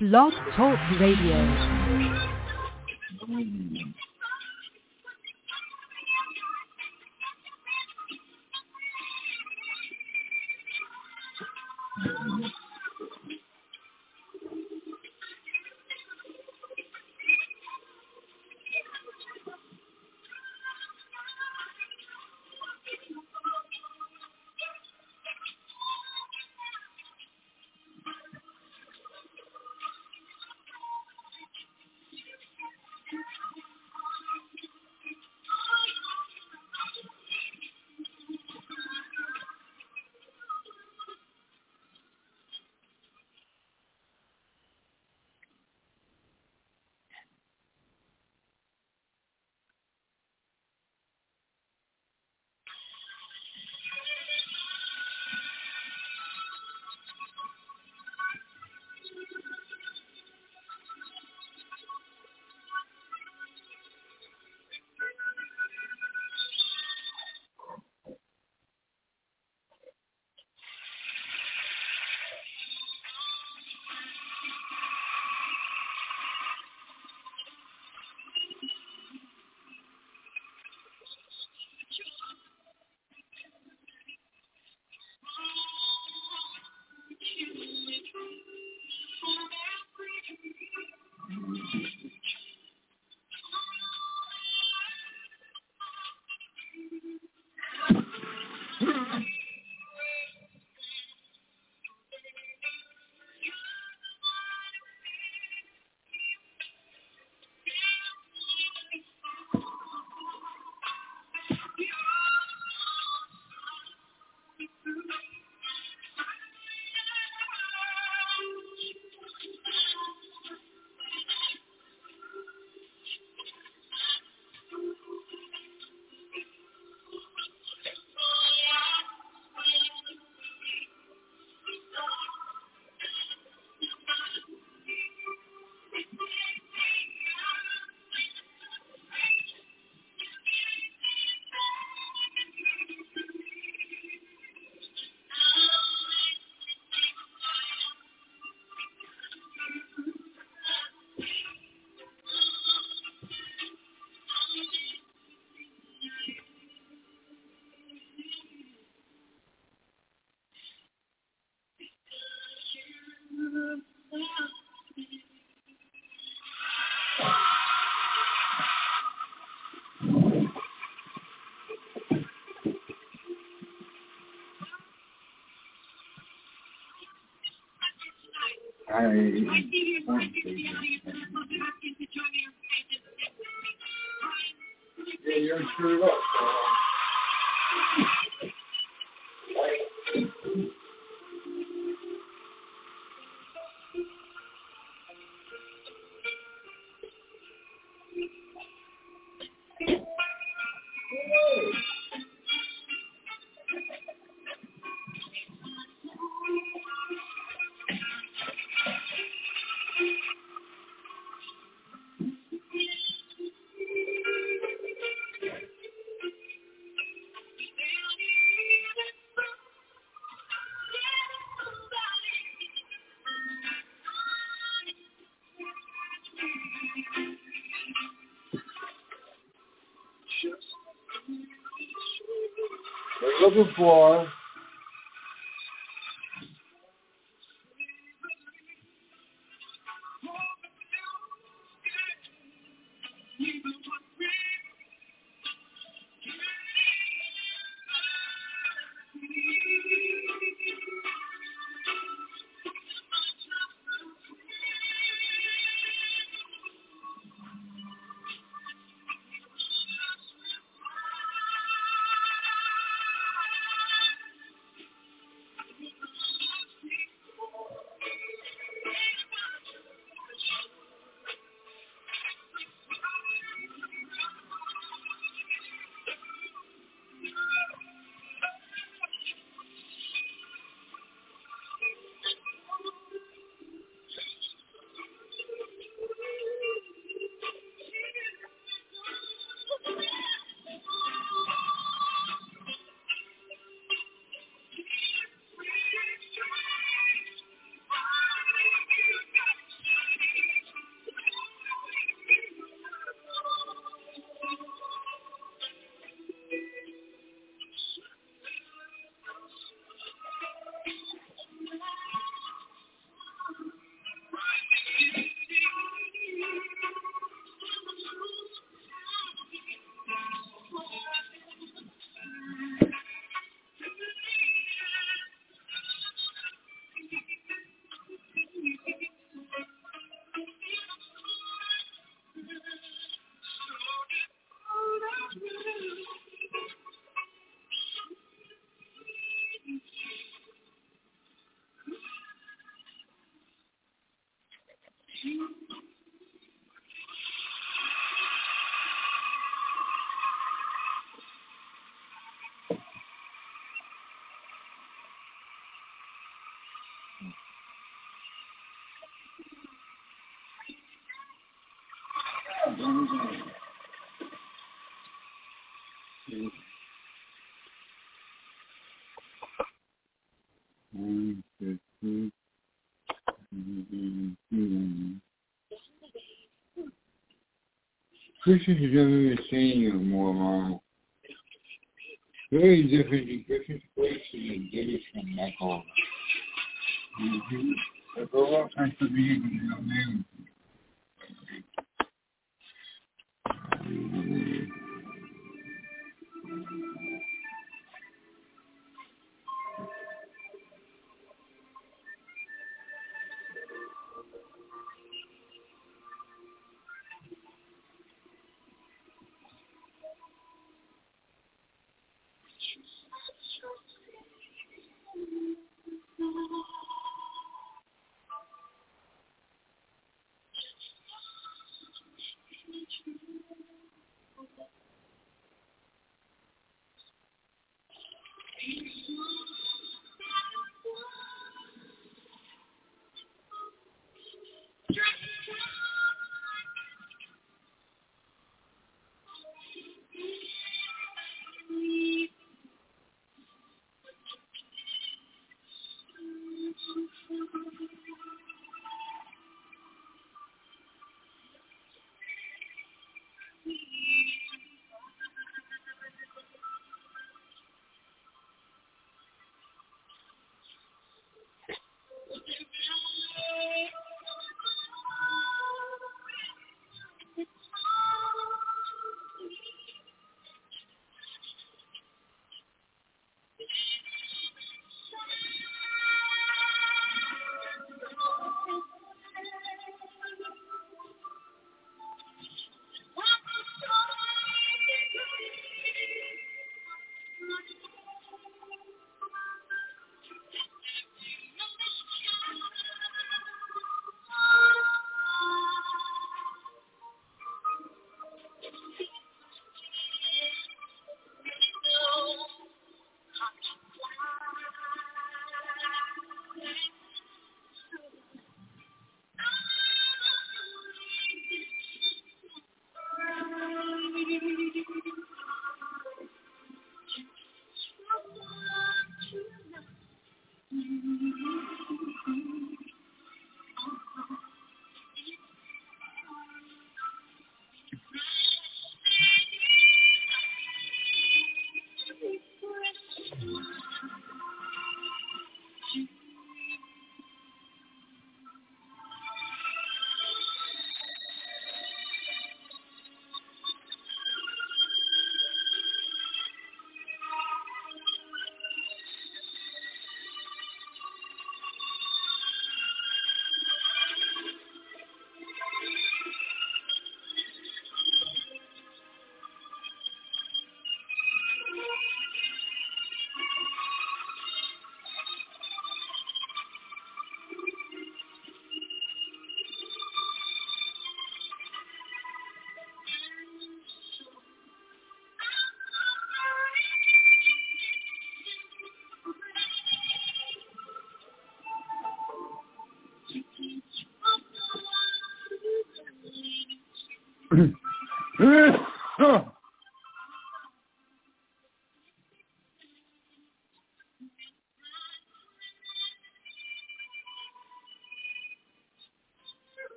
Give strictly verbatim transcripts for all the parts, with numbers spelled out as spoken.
Blog Talk Radio. I, yeah, you're screwed up. We're looking for Christians are generally saying more wrong. Very different in Christians places and British from back home. Mm-hmm. But all kinds of beings in your name.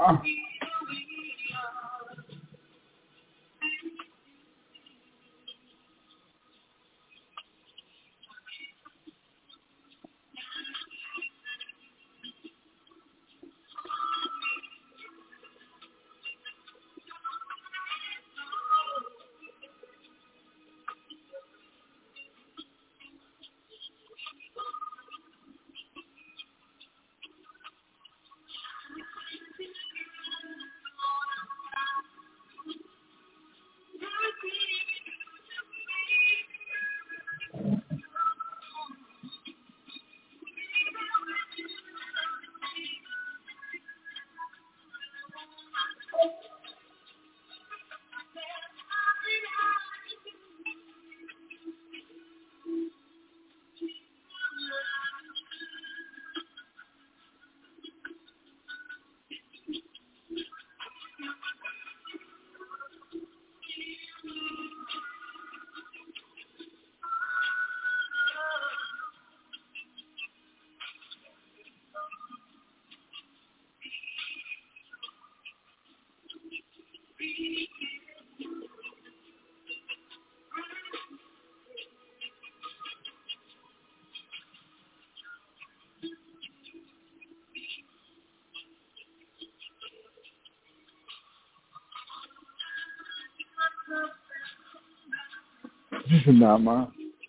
This is not mine.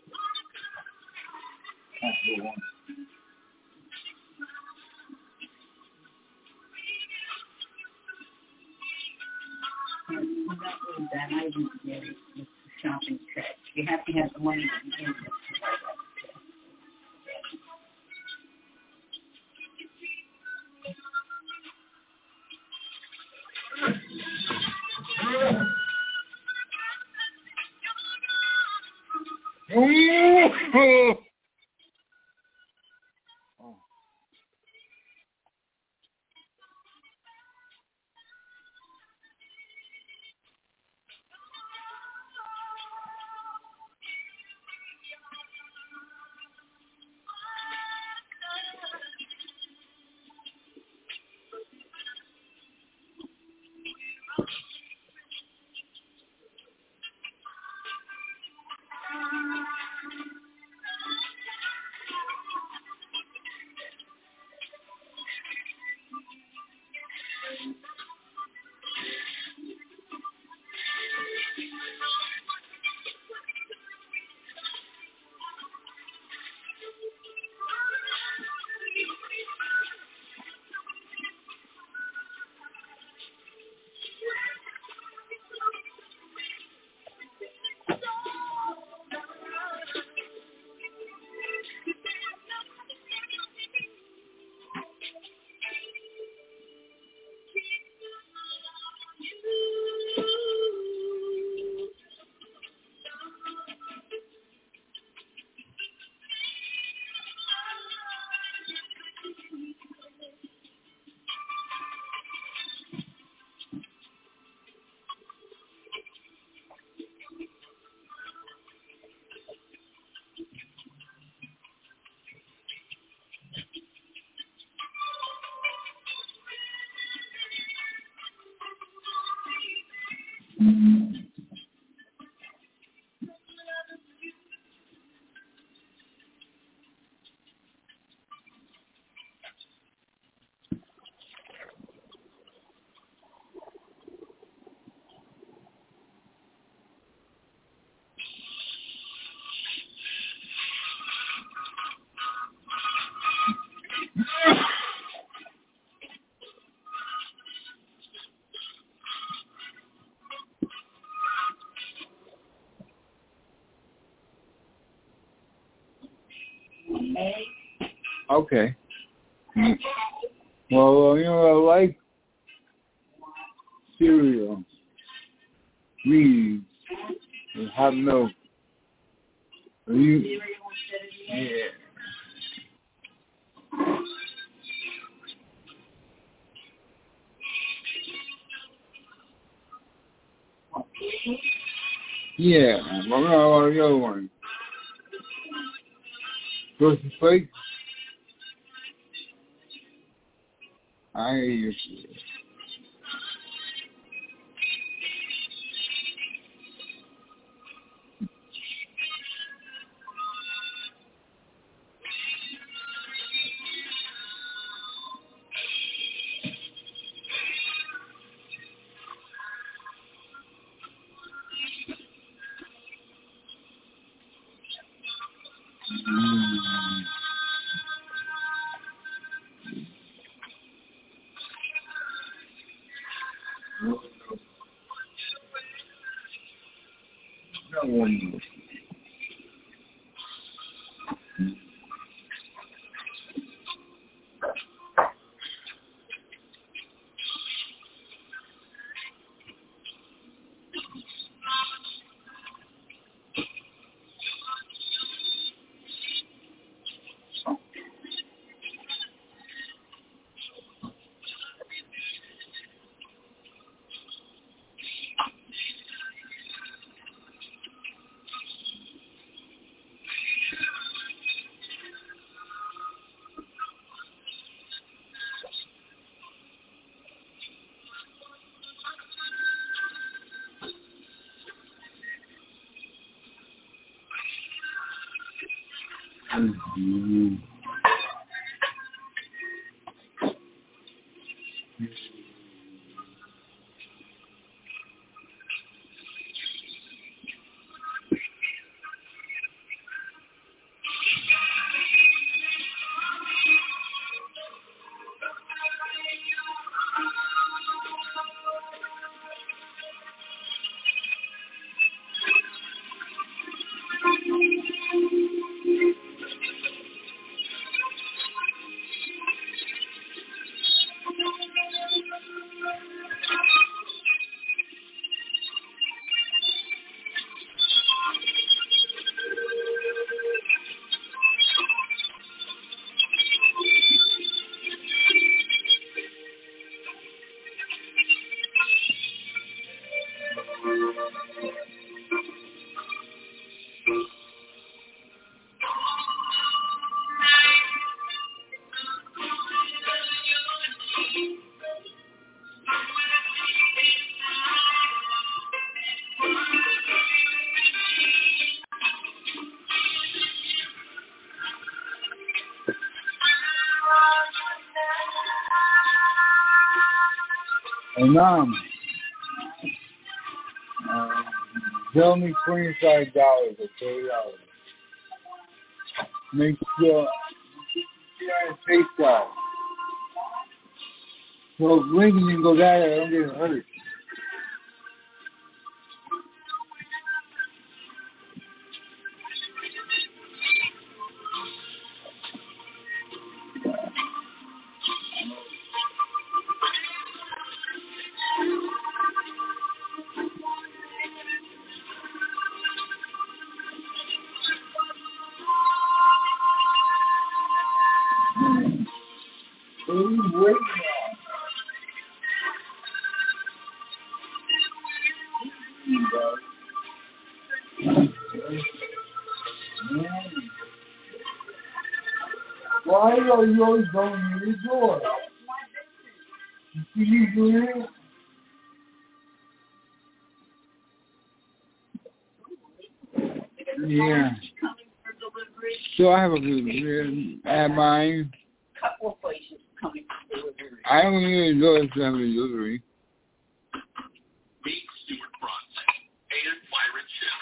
That I didn't get it. It's a shopping trip. You have to have the money to do it. Oh. Okay. Well, uh, you know, I like cereal, weed, and hot milk. You, yeah. Yeah, I'm not on the other one. Frosted Flakes? I hear you. Mm. No one. Mm-hmm. Hey, Mom, uh, tell me twenty-five dollars or thirty dollars. Make sure you have face off. So if Lincoln can go down there, I don't get hurt. What are you waiting on? Why are you always going to the door? You see me doing it? Yeah. So I have a delivery at mine. Couple of places coming for delivery. I don't even know if I have a delivery. Meet Stuart Bronson and Byron Shell.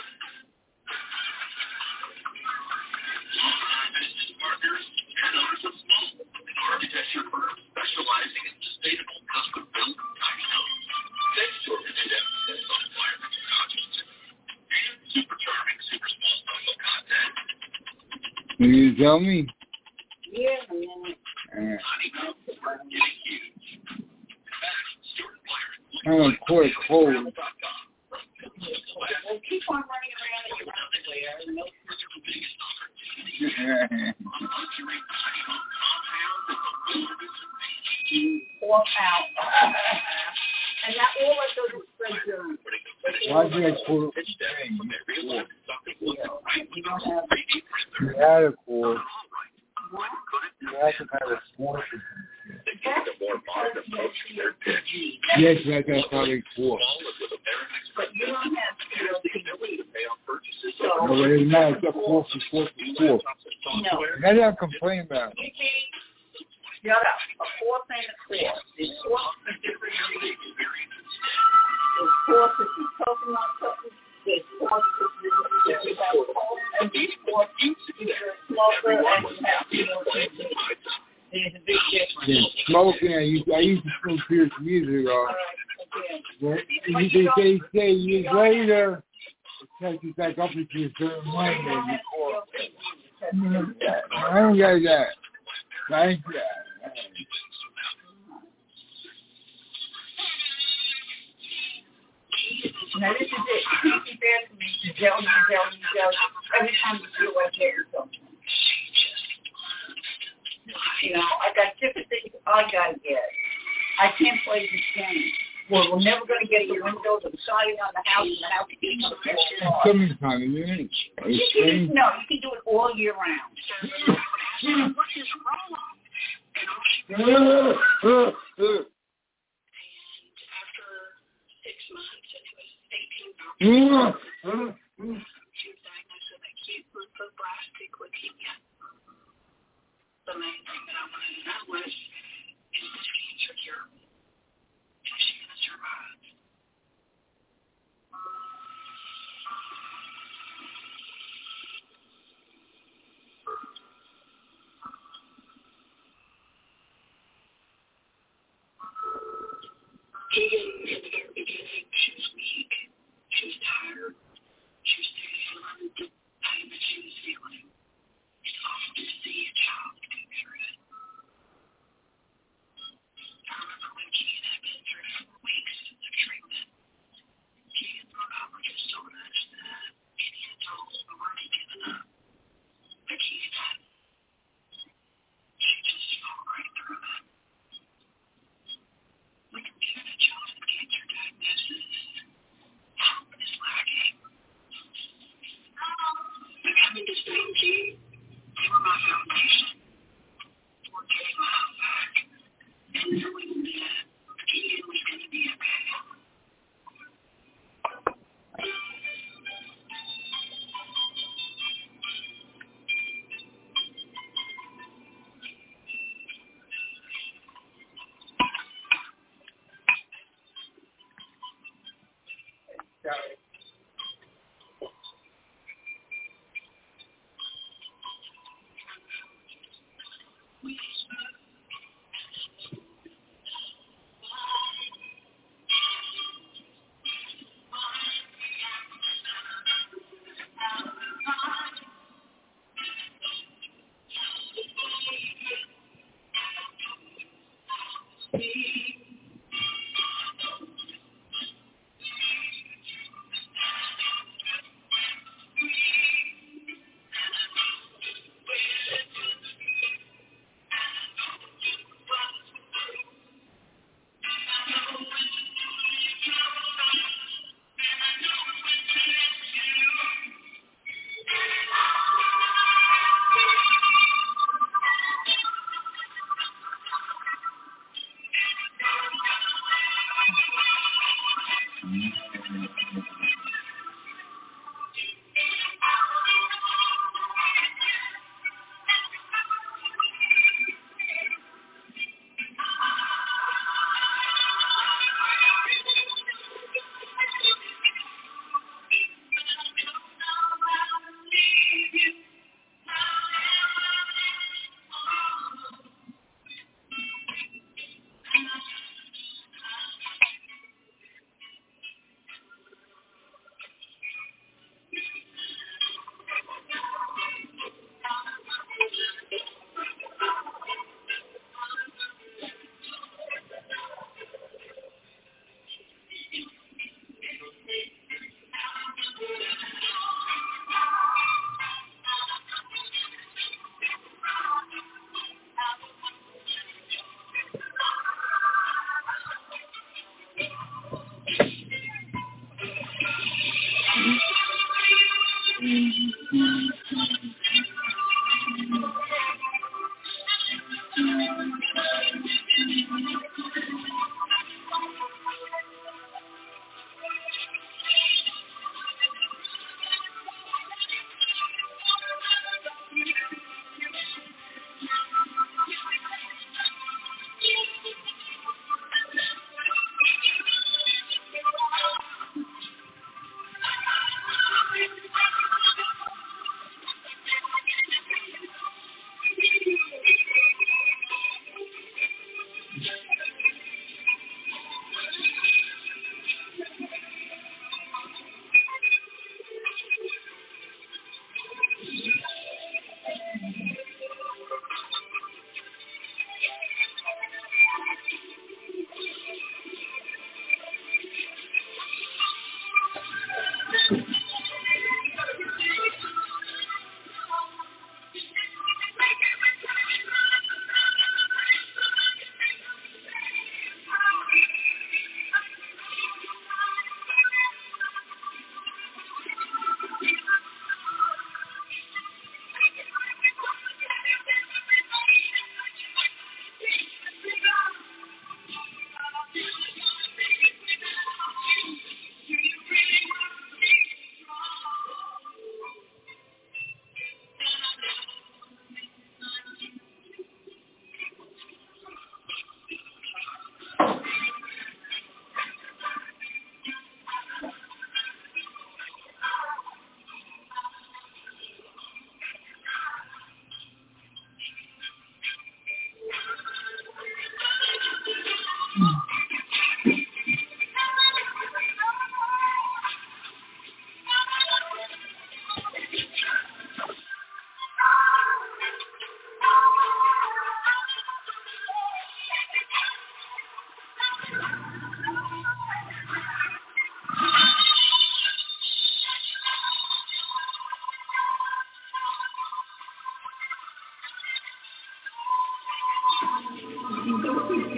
Long-time business partners and owners of small and architecture firms specializing in sustainable custom-built tiny homes. Thanks to a renewed emphasis on environmental consciousness and super charming, super small social content. Can you tell me? Yeah, a minute. Uh, Tiny homes are getting huge. In fact, Stuart Byron. I'm a quarter cold. Well, keep on running around at your house later. No further biggest opportunity. Luxury tiny home compound in the wilderness of nature. Four pounds. And that all of those spread germs. Why did I quote Pitch deck when they realized something wasn't right with don't those have- three D you printers. had a cord? What? You had to have a cord. They gave a more modern approach to their pitch. Yes, that's a solid cord. Small and with American But Express you don't have has the ability to pay off purchases. So- No, but it's not. It's a four for four for four. No. That's what I'm complaining about. You can't shut up. A fourth and a fourth. There's fourth for different reasons. There's fourth if you're talking about something. There's fourth if you if you have a whole And these four either smoker and there's a big difference. Yeah, smoking, I used, I used to smoke beer some years ago. But you can say, say years later, it catches back up into a certain way, maybe. I don't get that. Thank you. Now this is it. You can't keep asking me to tell you, tell you, tell you. Every time you feel like that or something. You know, I got different things I gotta get. I can't play this game. Well, we're never gonna get the windows and siding on the house and the house being on the floor. Summertime, isn't it? You can, no, you can do it all year round. She was diagnosed with acute lymphoblastic leukemia. The main thing that I wanted to know was, is this cancer curable? Is she going to survive? Even in the very beginning, she was weak. She was tired. She was maybe feeling the pain that she was feeling. It's awful to see a child go through it. I remember when Keith had been through four weeks of treatment. Keith, my oncologist, told us that any adults were already given up. But Keith hadn't. She just fought right through it. When you're given a child with cancer diagnosis, hope is lacking. But having to stay with you, they were my foundation for getting my health back and knowing that Keegan was going to be okay.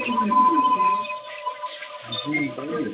Mm-hmm.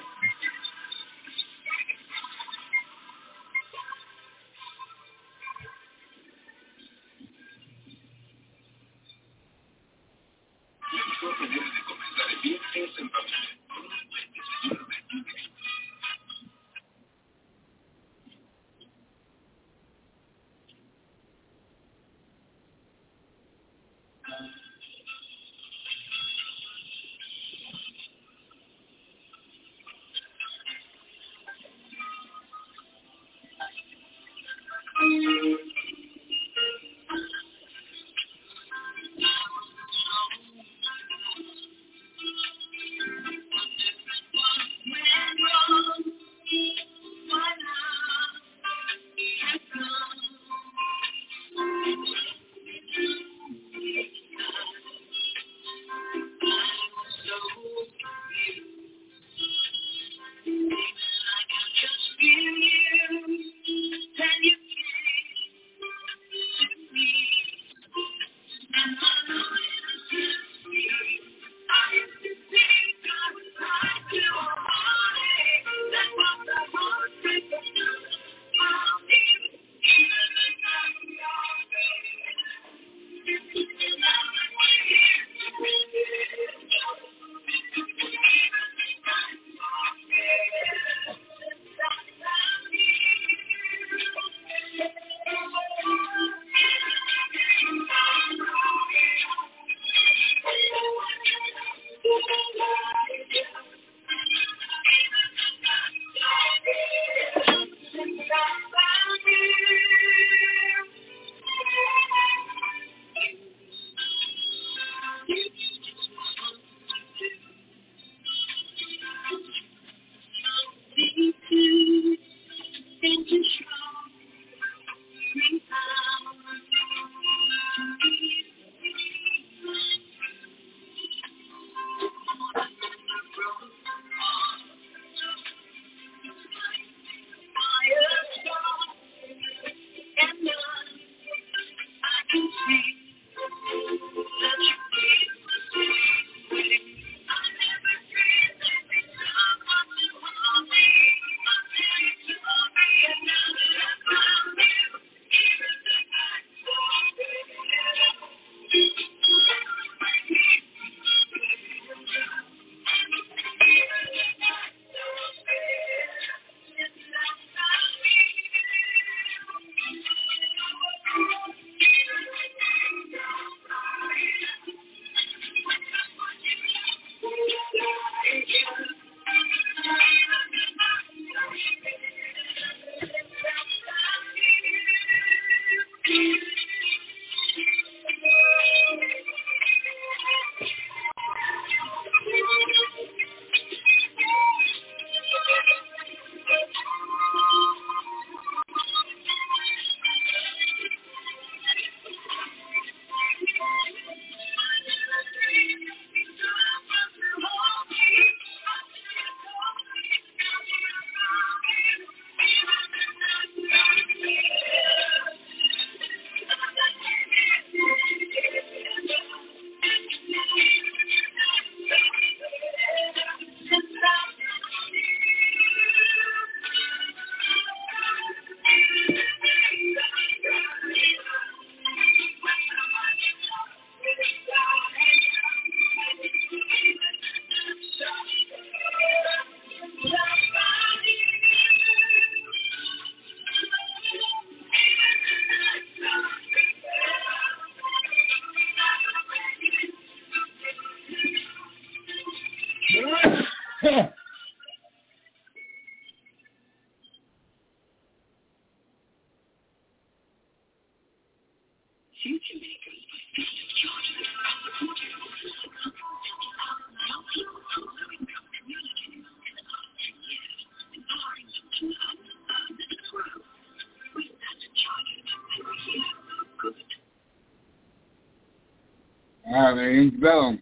Ah, there rings the bell.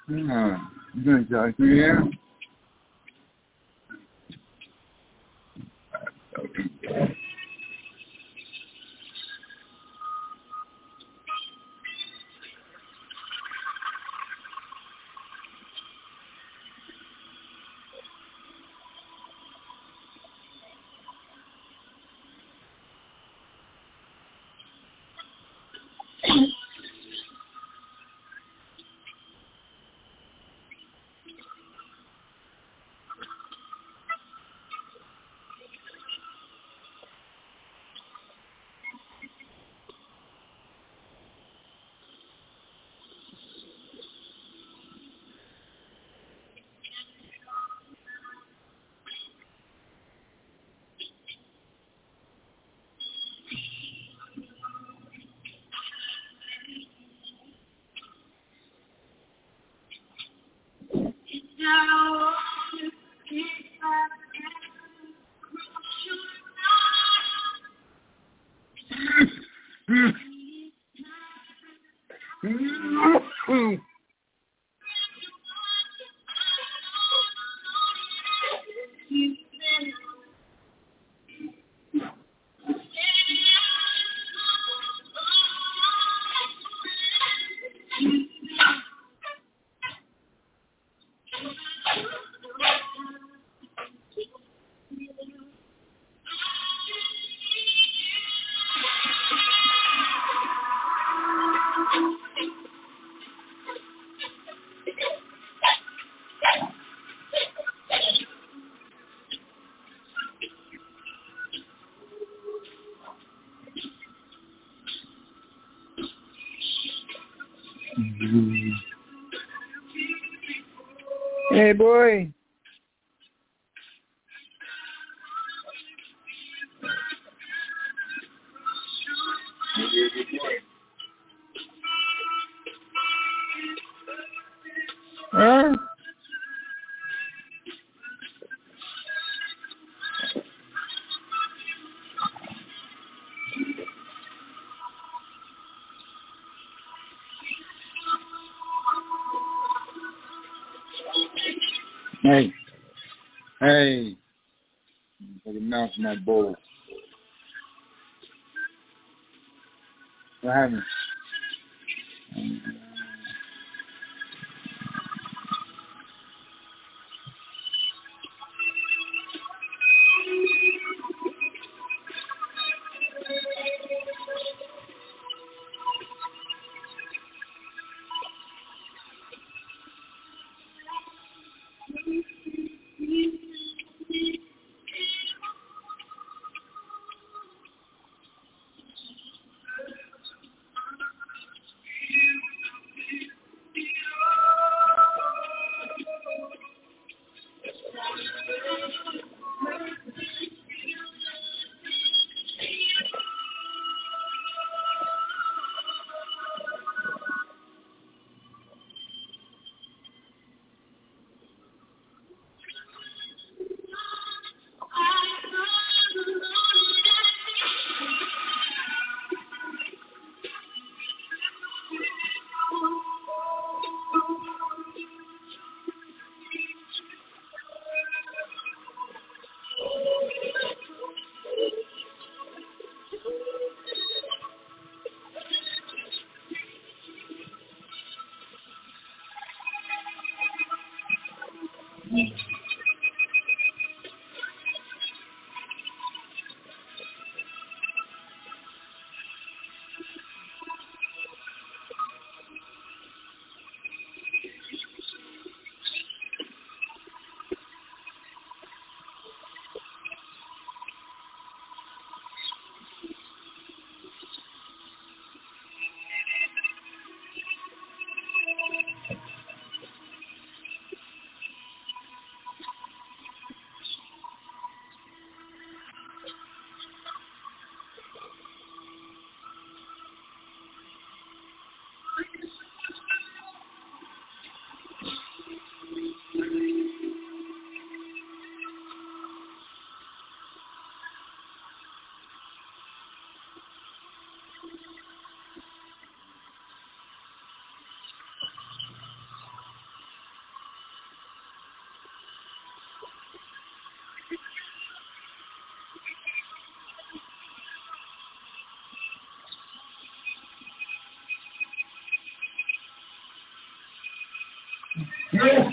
Yeah. You gonna talk to me now? Hey, boy. Huh? Hey. Hey. Take a mouth from that bowl. What happened? Yeah.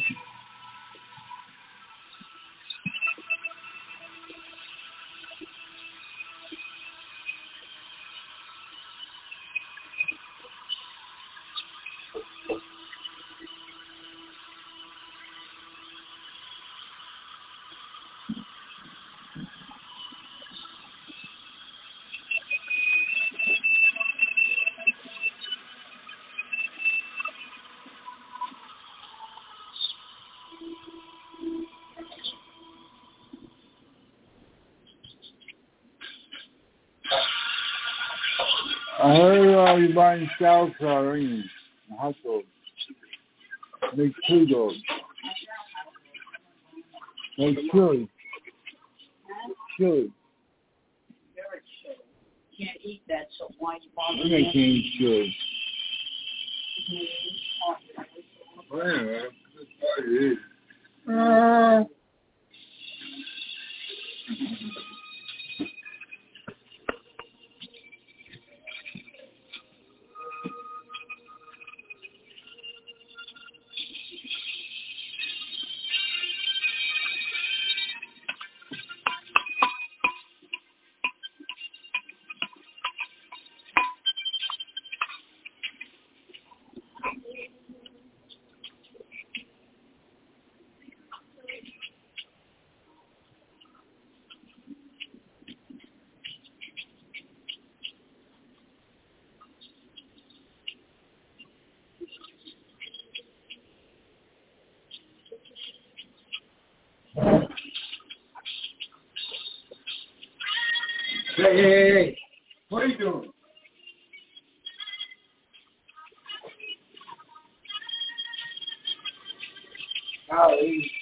I heard uh, you're buying cow car, ain't you? A hot dog. Make two dogs. Make chili. Chili. Can't eat that, so why you bother? I can't eat chili. Well, that's what it is. Uh, Hey, hey, hey, what are you doing? Golly.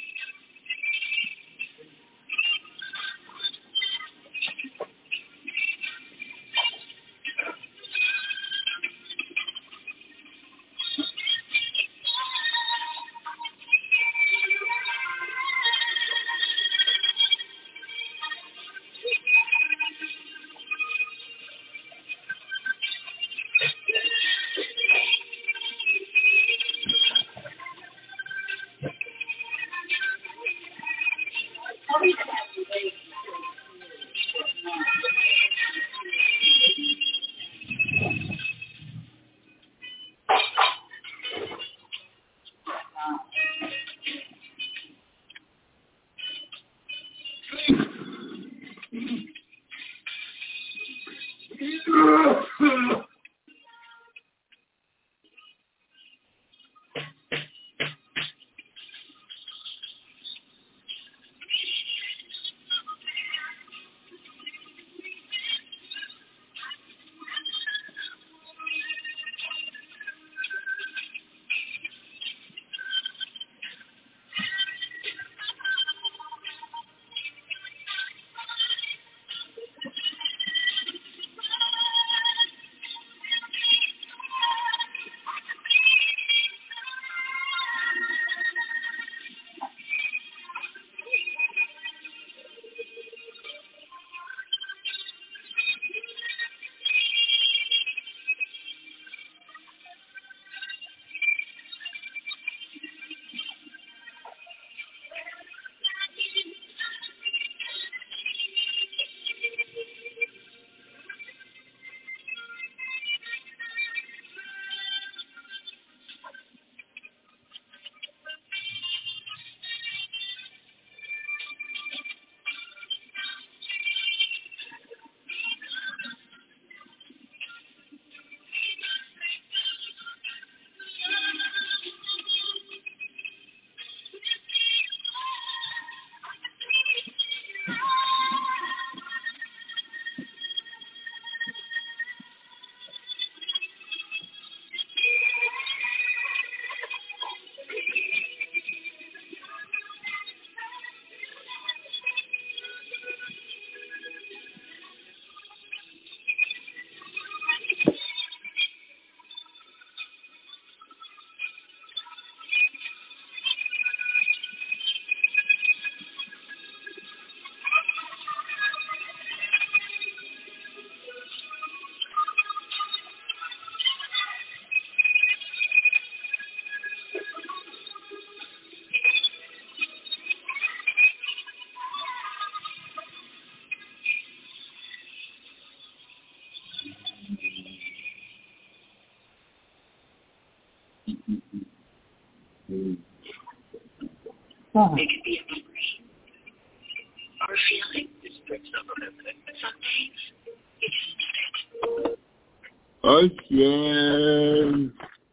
Uh-huh. It could be a memory or a feeling. But some days, you just need it. Okay.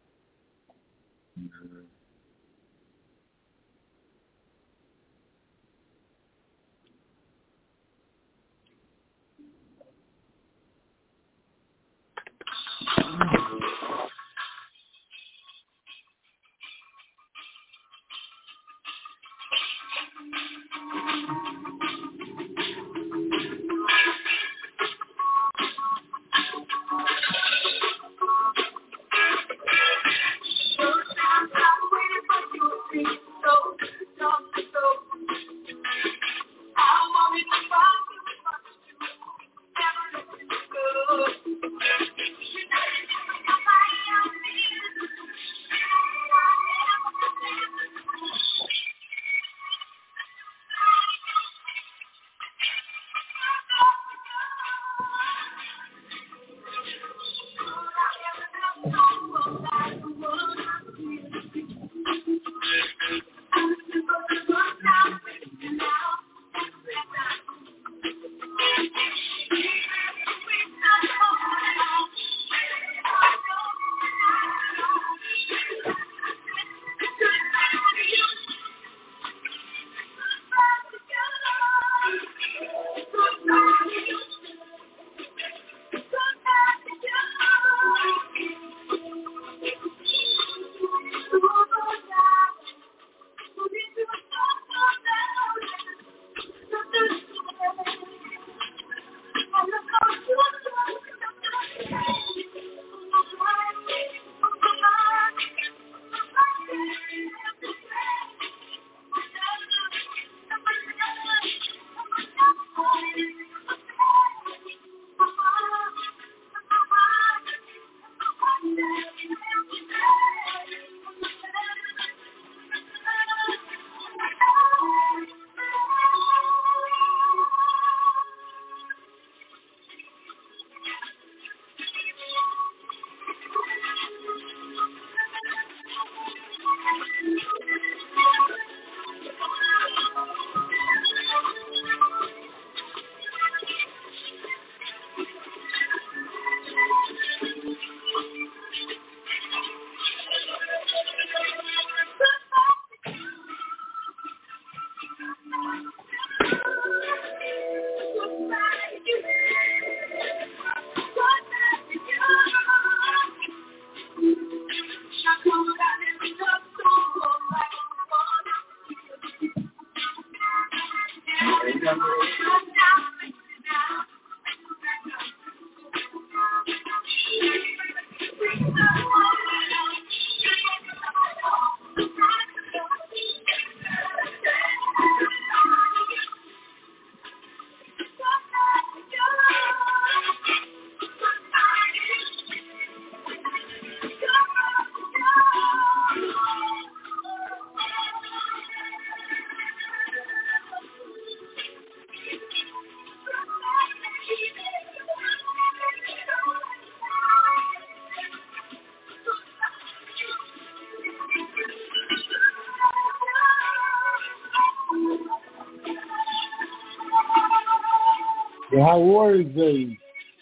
How are they?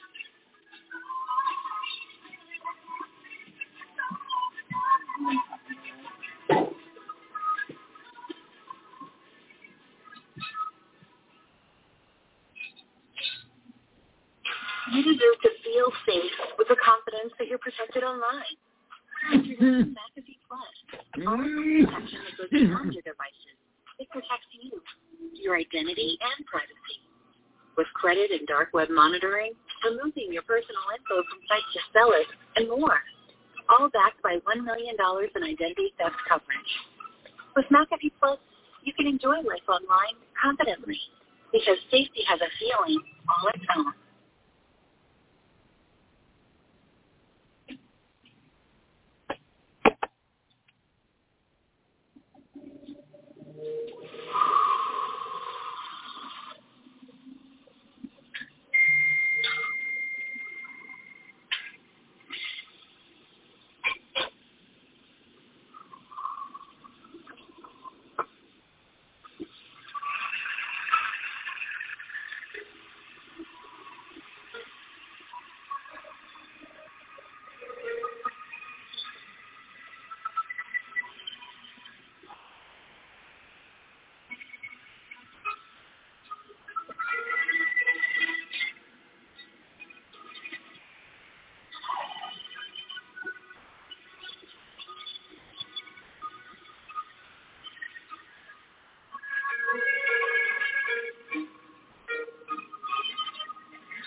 You deserve to feel safe with the confidence that you're protected online. Introducing McAfee Plus, online protection that goes beyond your devices. It protects you, your identity, and privacy. With credit and dark web monitoring, removing your personal info from sites to sell it, and more. All backed by one million dollars in identity theft coverage. With McAfee Plus, you can enjoy life online confidently because safety has a feeling all its own.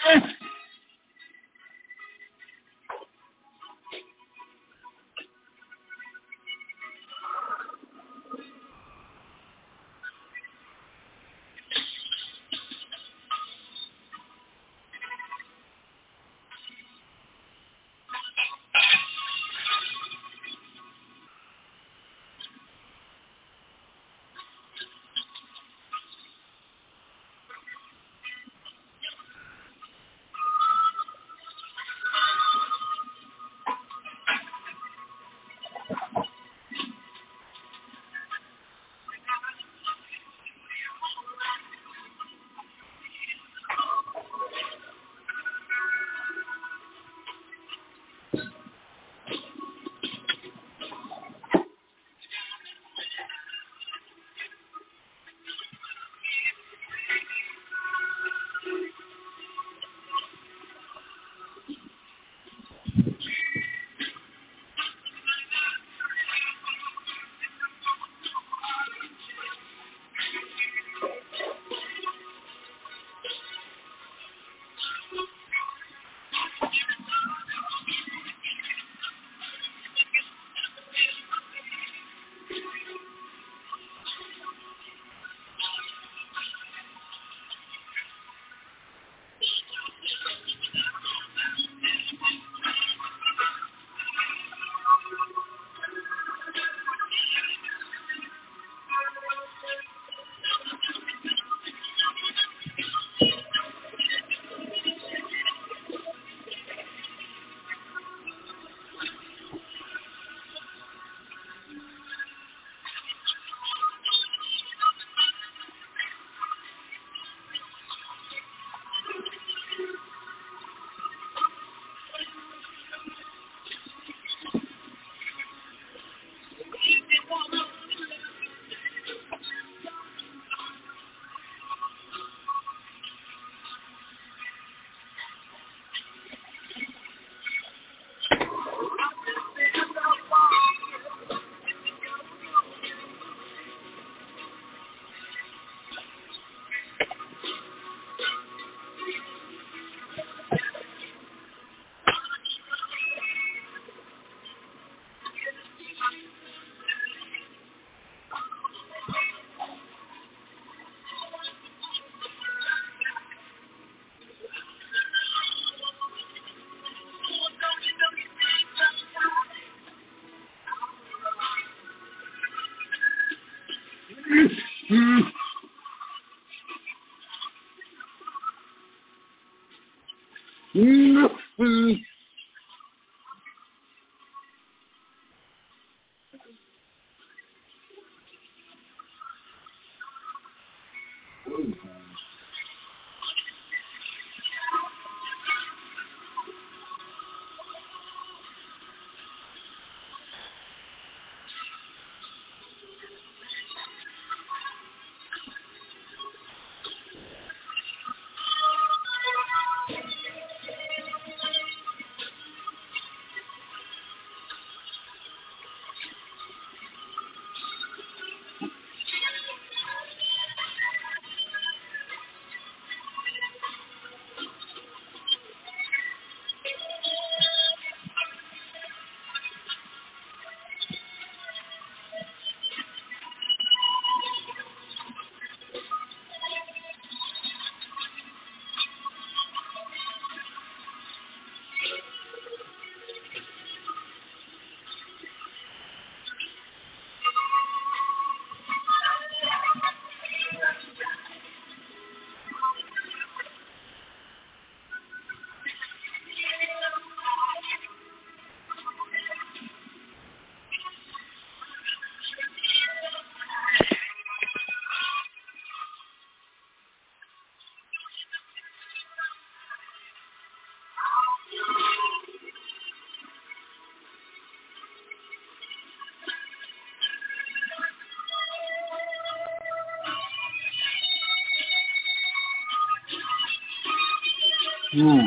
Hmm.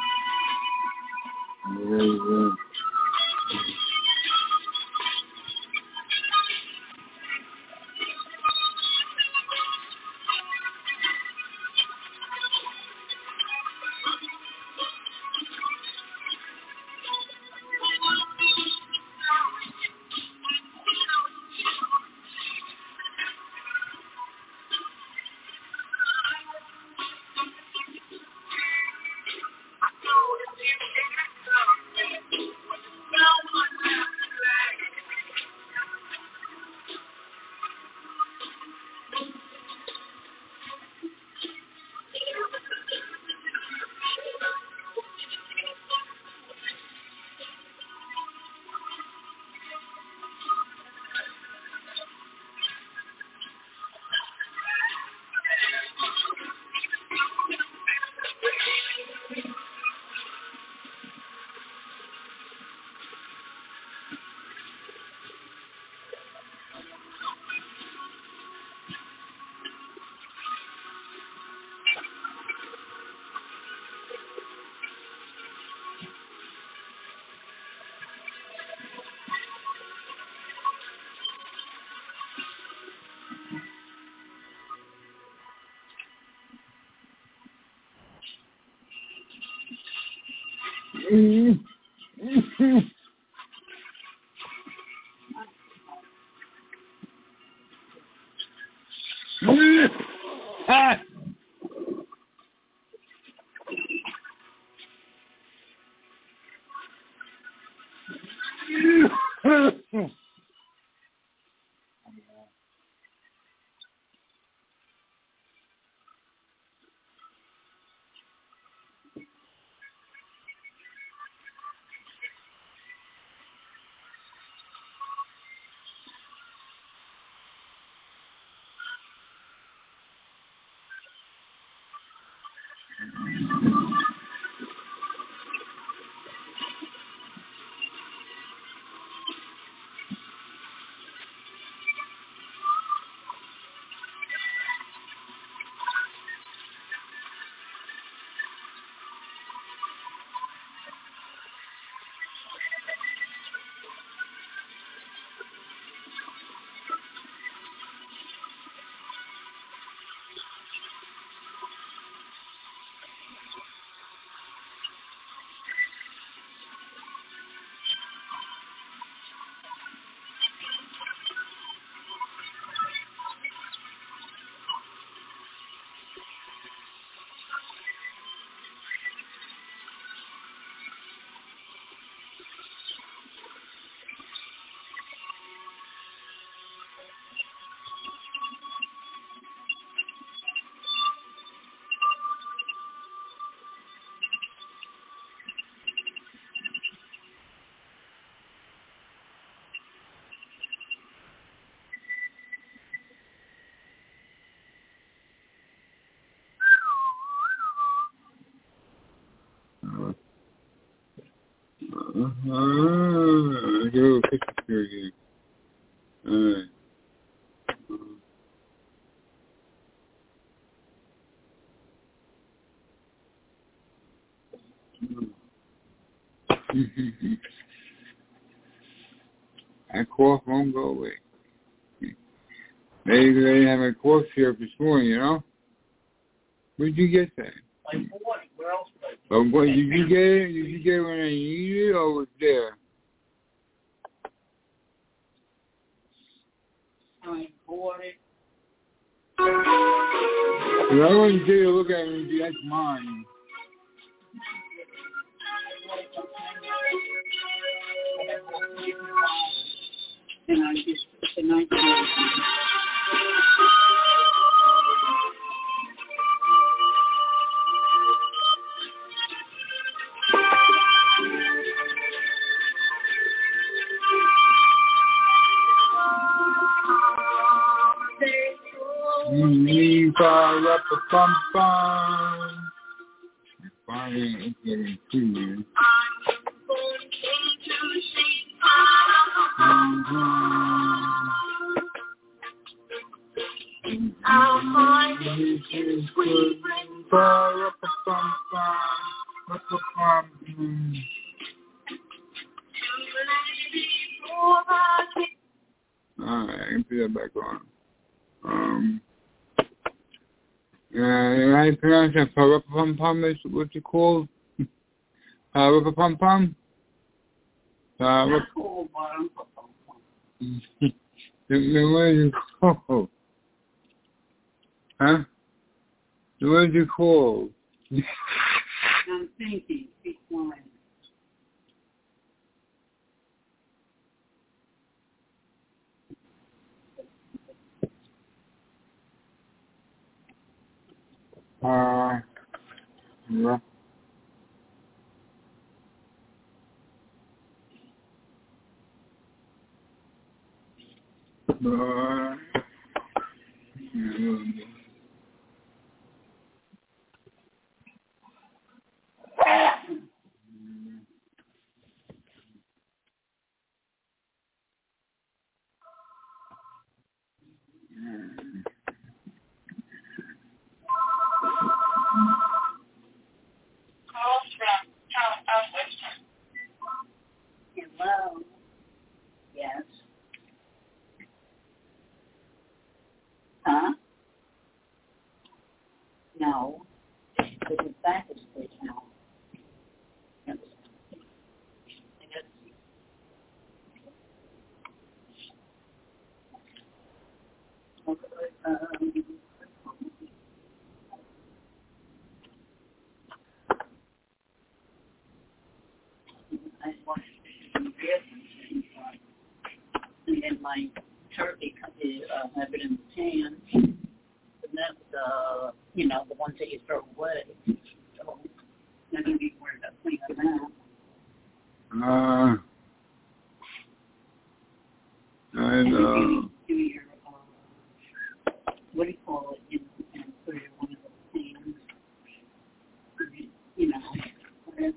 Very good. Ah! Uh-huh. Go picture again. Alright. That cough won't go away. They they have a cough syrup this morning, you know? Where'd you get that? Like what? Where else would I Oh, what, did you get it? Did you get it when I needed it, or was it there? I bought it. Well, I want to take a look at it and see that's mine. And I just, and I just, Me far up a bum bum. Finally, it's getting to you. Our mind is quivering far up a bum bum, up a bum bum. Alright, I can put that back on. Um, uh, how you pronounce that? Parapapum-pum is what's it called? Parapapum-pum? Parapapum. Then what is it called? Huh? What is it called? I'm thinking, be quiet. Uh, yeah. Uh, yeah. Hello. Yes. my turkey, uh, have it in the can. And that's, uh, you know, the ones that you throw away. So I don't need to worry about cleaning that. Uh, and, uh, do your, uh, what do you call it, you know, and put it in one of those things, you know, whatever.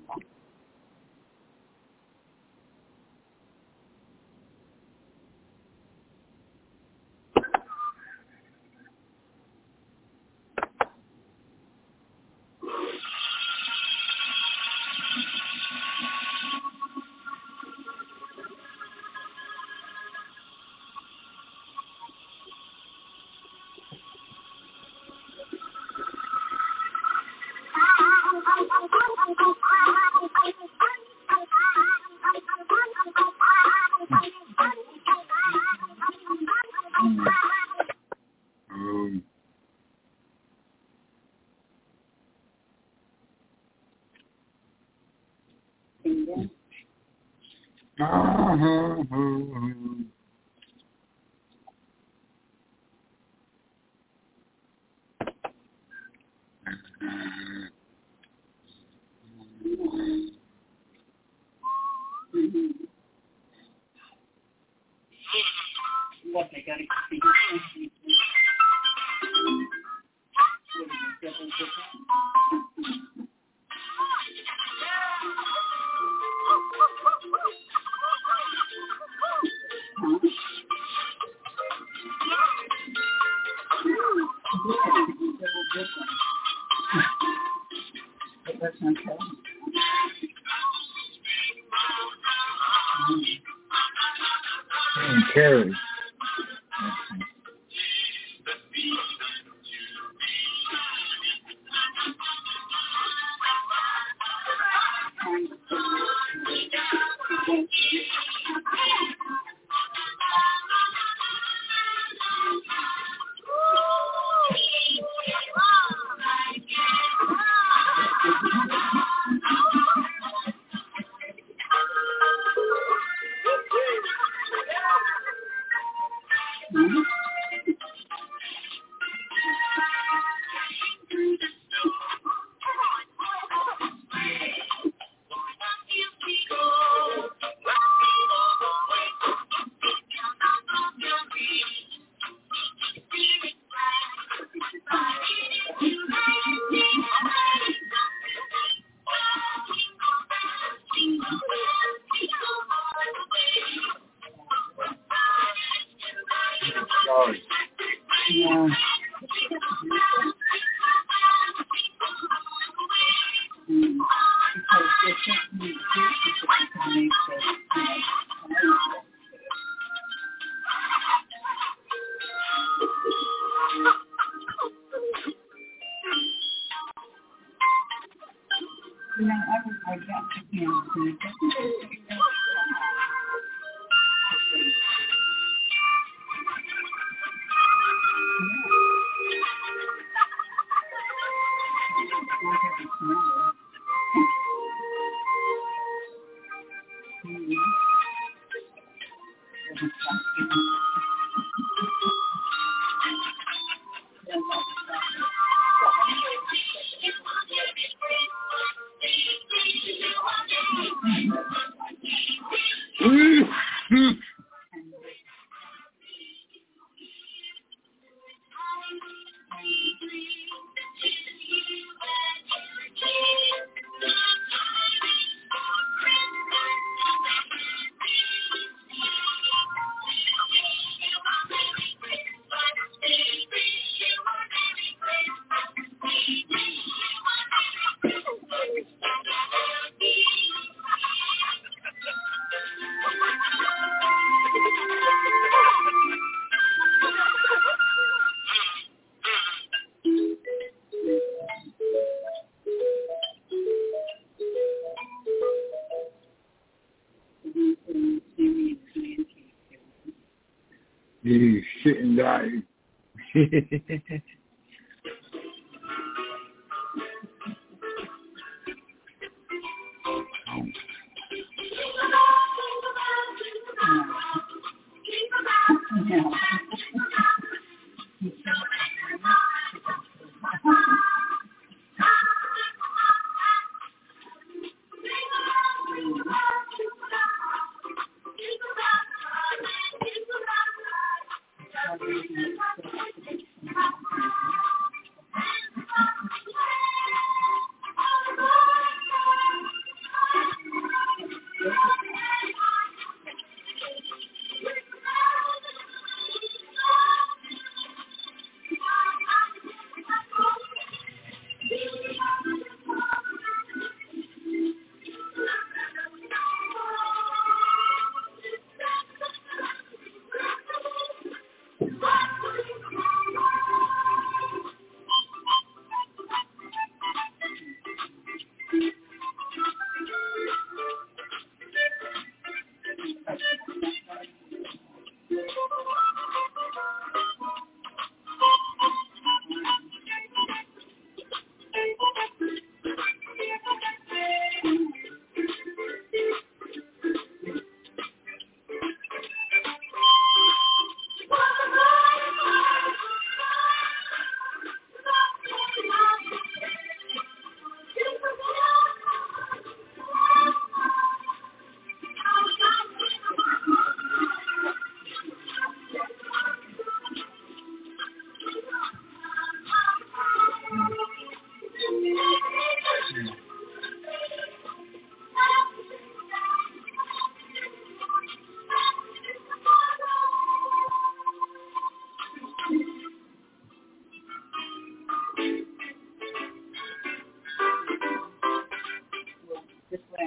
um, What they got to see. That's okay. and Carrie. Sorry. Yeah. Mm. Because it's just me too, because it makes it, you know, you know, I was like that to him, and it doesn't You shouldn't die.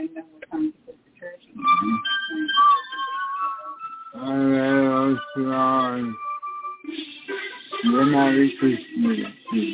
and then we're coming to the church. Hare Hare Krishna.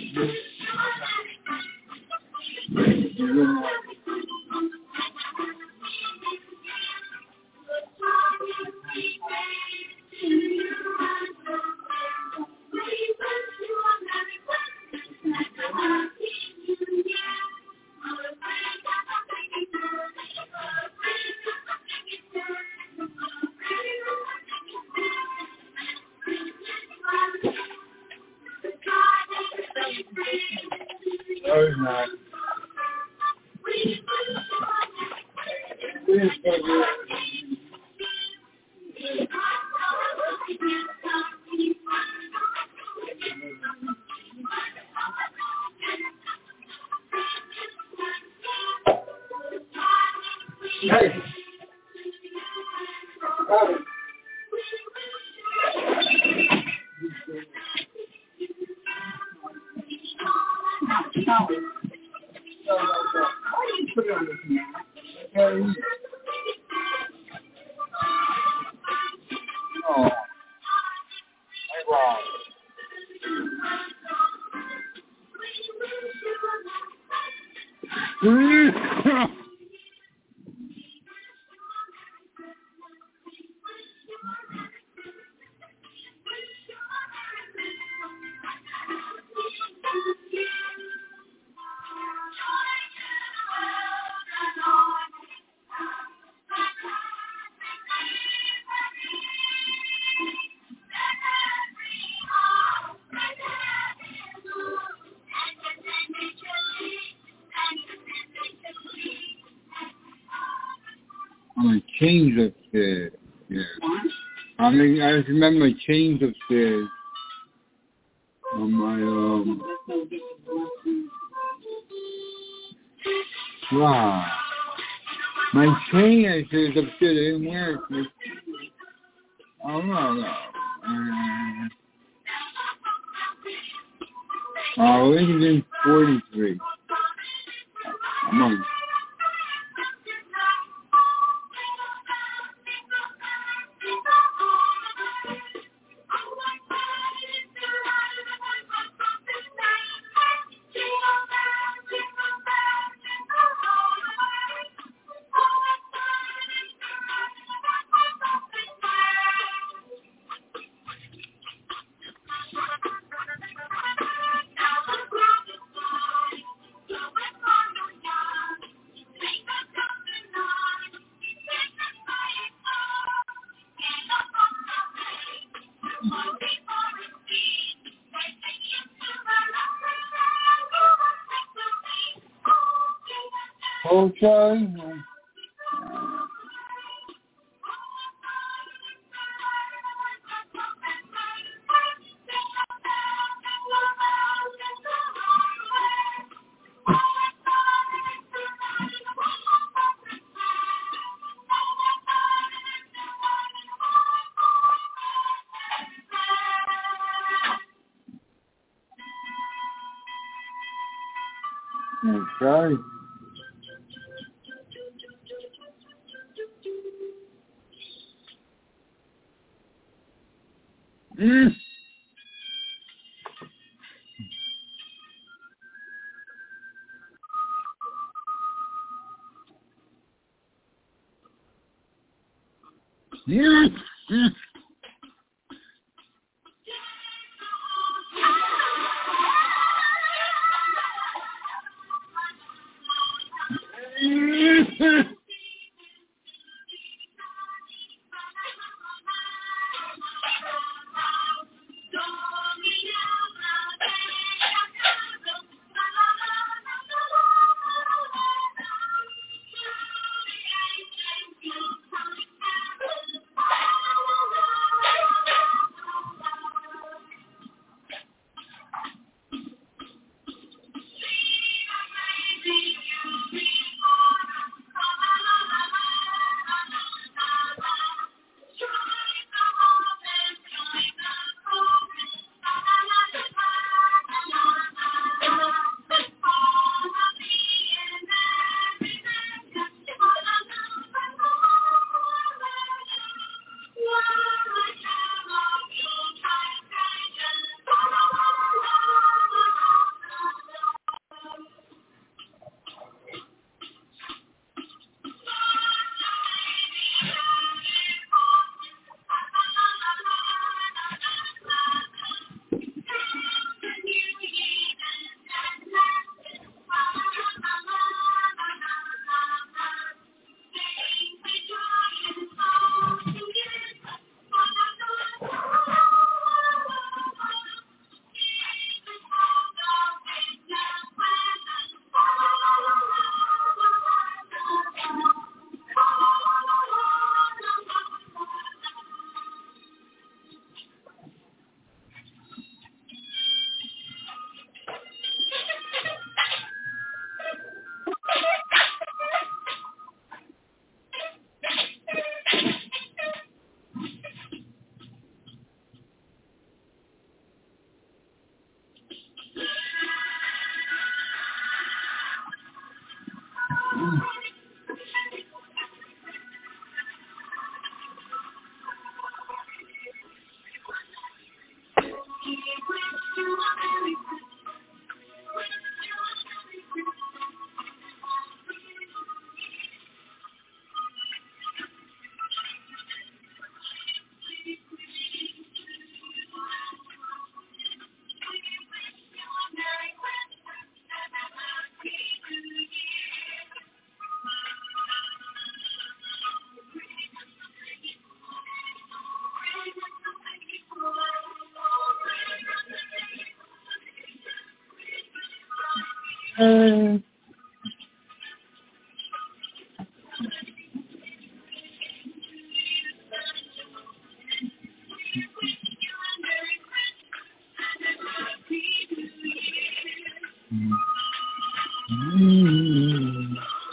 No, it's not. Hey. Oh, wow. I'm chains upstairs. Yeah. I mean, I remember chains upstairs on my um. Wow. My chain is upstairs. I didn't wear it. Oh no no. Uh, oh, this is in forty-three. Come on. Okay. Okay. Mm. Yeah. Mm. Uh, mm-hmm.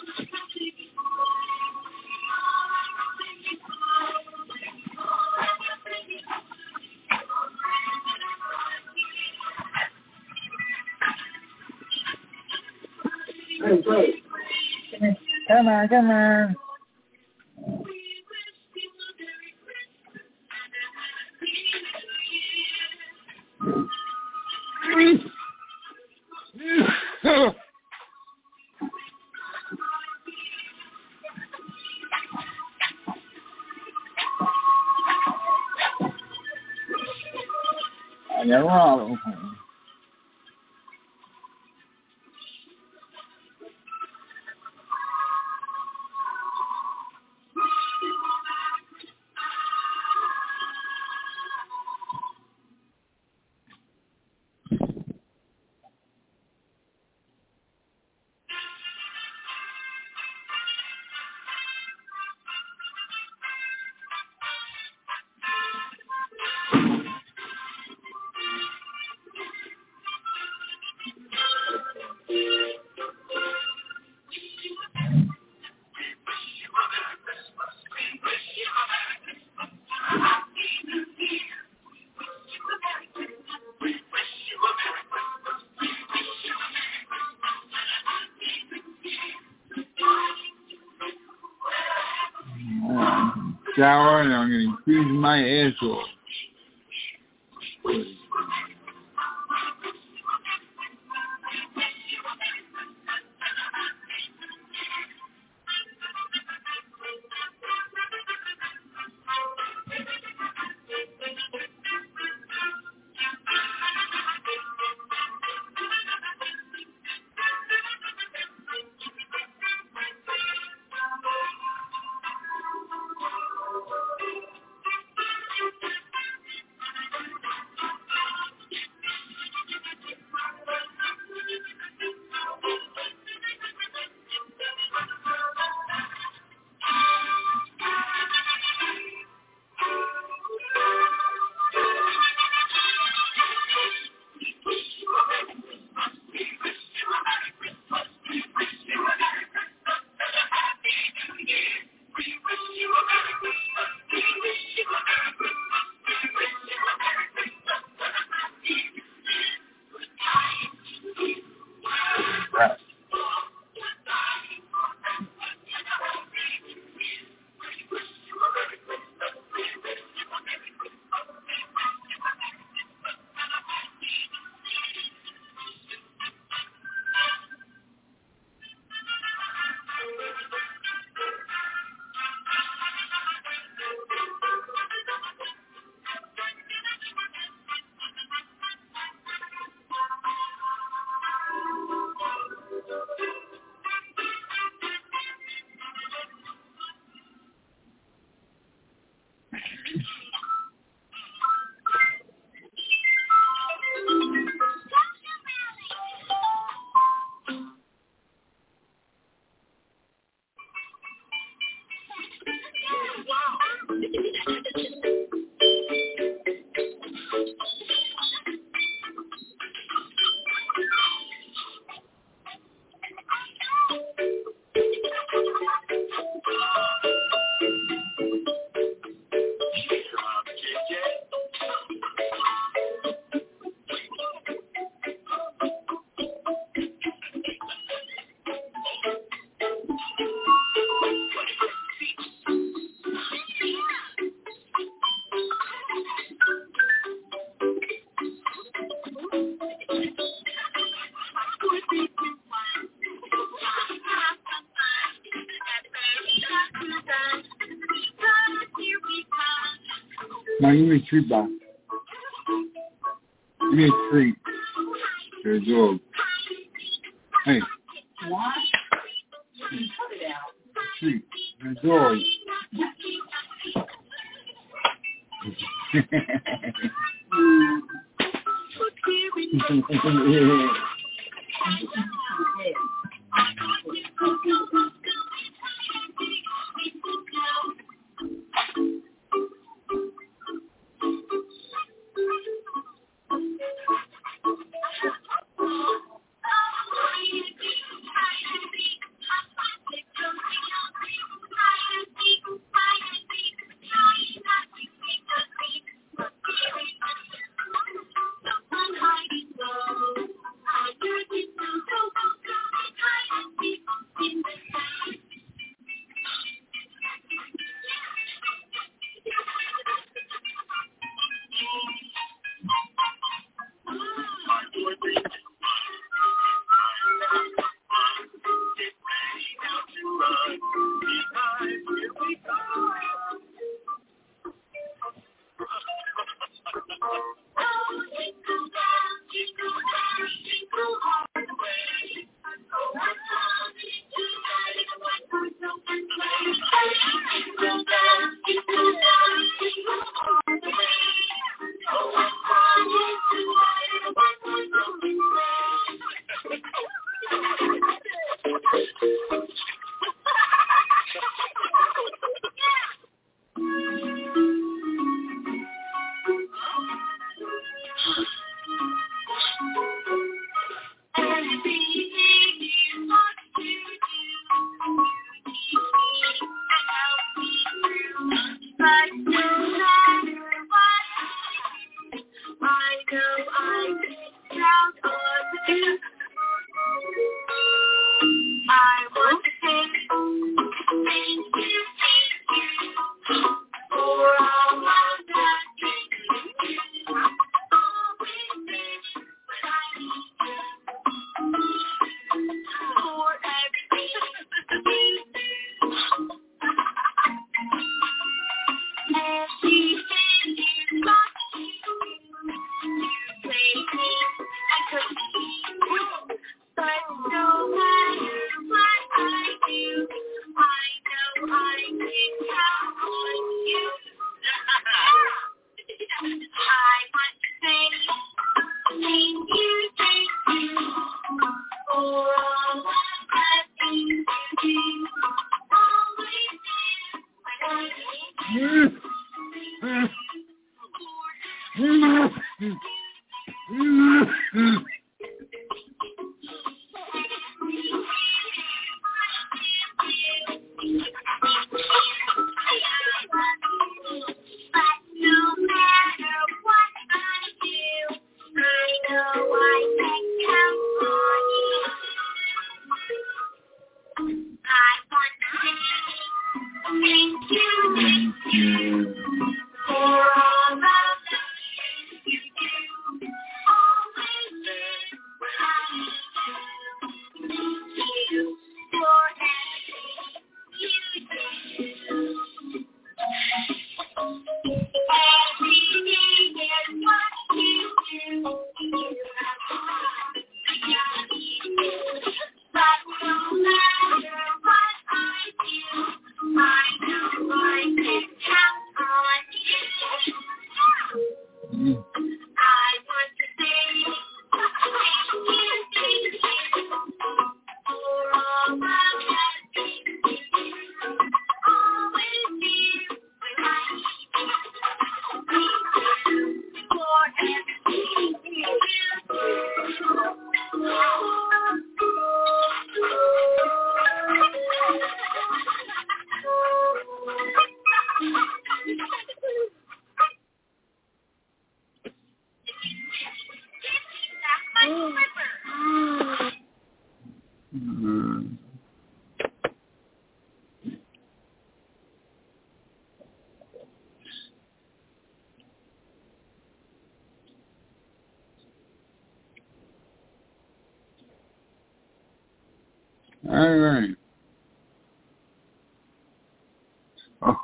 Come on, come on. I got wrong. Shower and I'm going to increase my asshole. Now give me a treat box. Give me a treat. There's a dog. Hey. What? Cut it out. Treat. There's a dog. All right. Oh.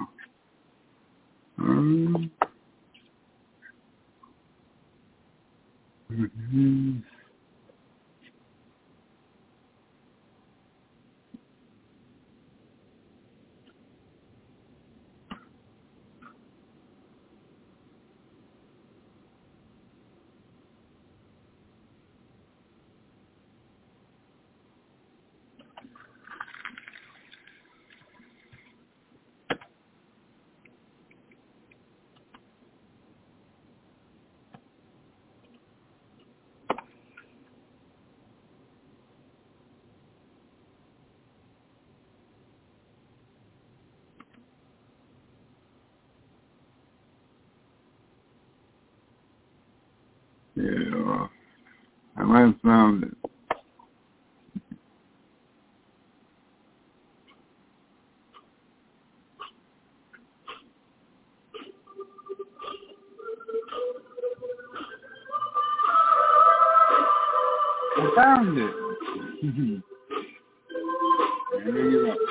Um. Mm-hmm. Yeah, well, I might have found it. I found it. There you go.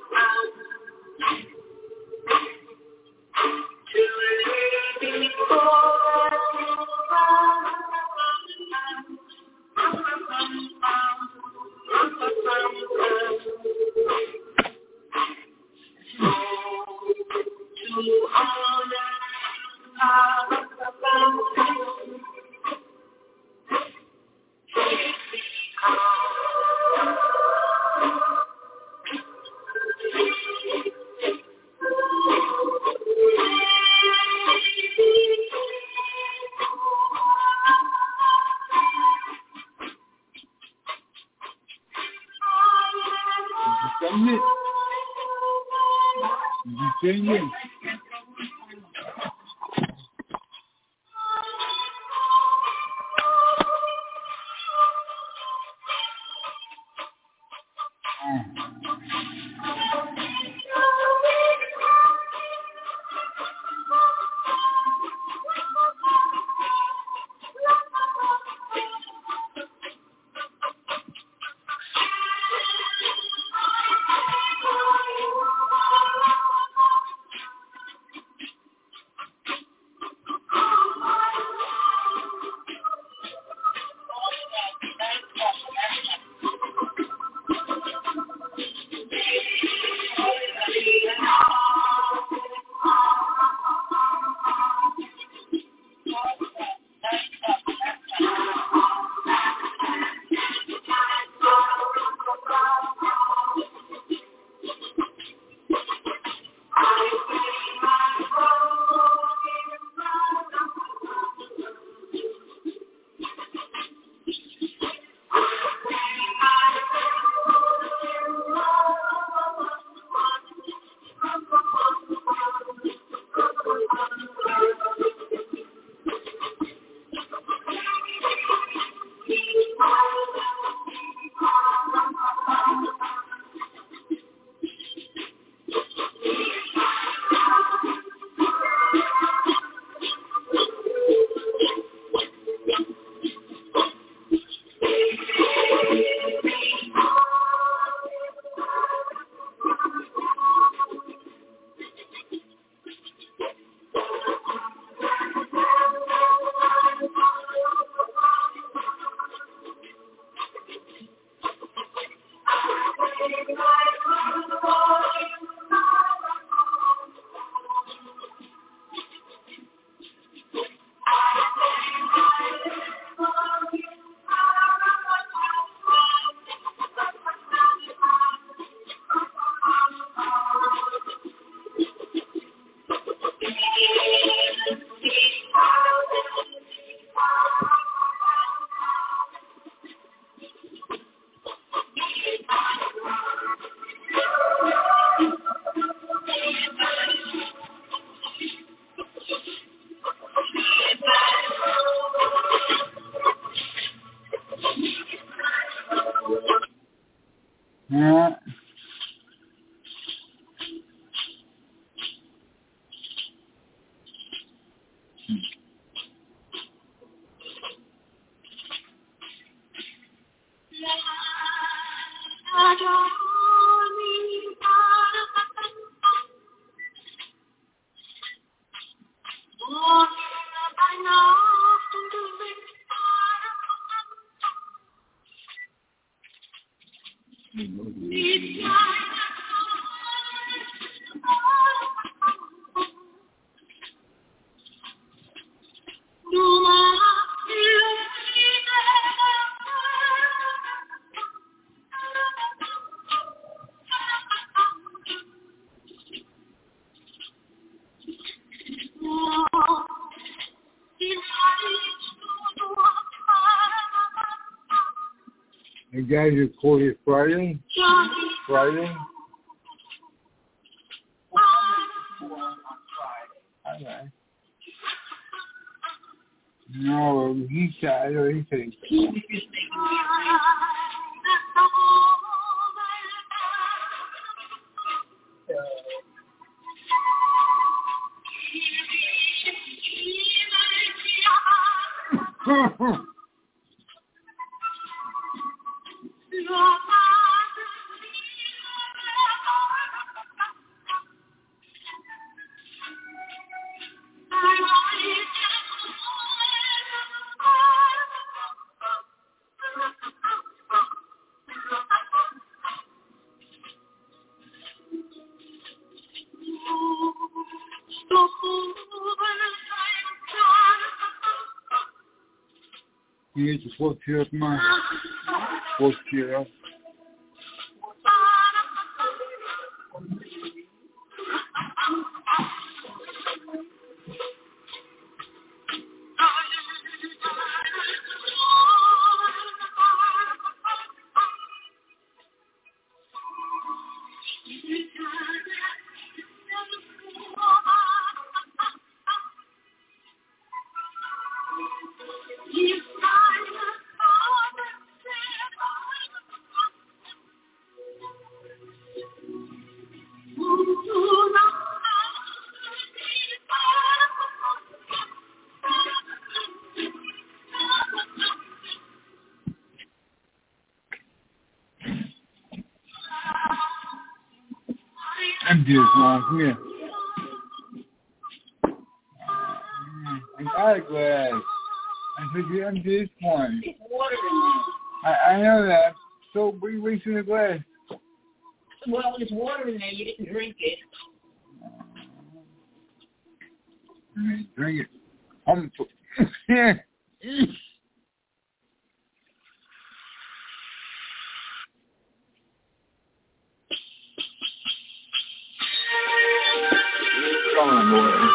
Before singing. Yeah. You guys recorded Friday? Friday? Okay. No, he said, I know he said. You need to fork here up, man. Fork here up. Empty this one. Come here. I got a glass. I said you empty this one. It's water in there. I, I know that. So what are you wasting the glass? Well, there's water in there. You didn't drink it. Right, drink it. Um, yeah. Come on, boy.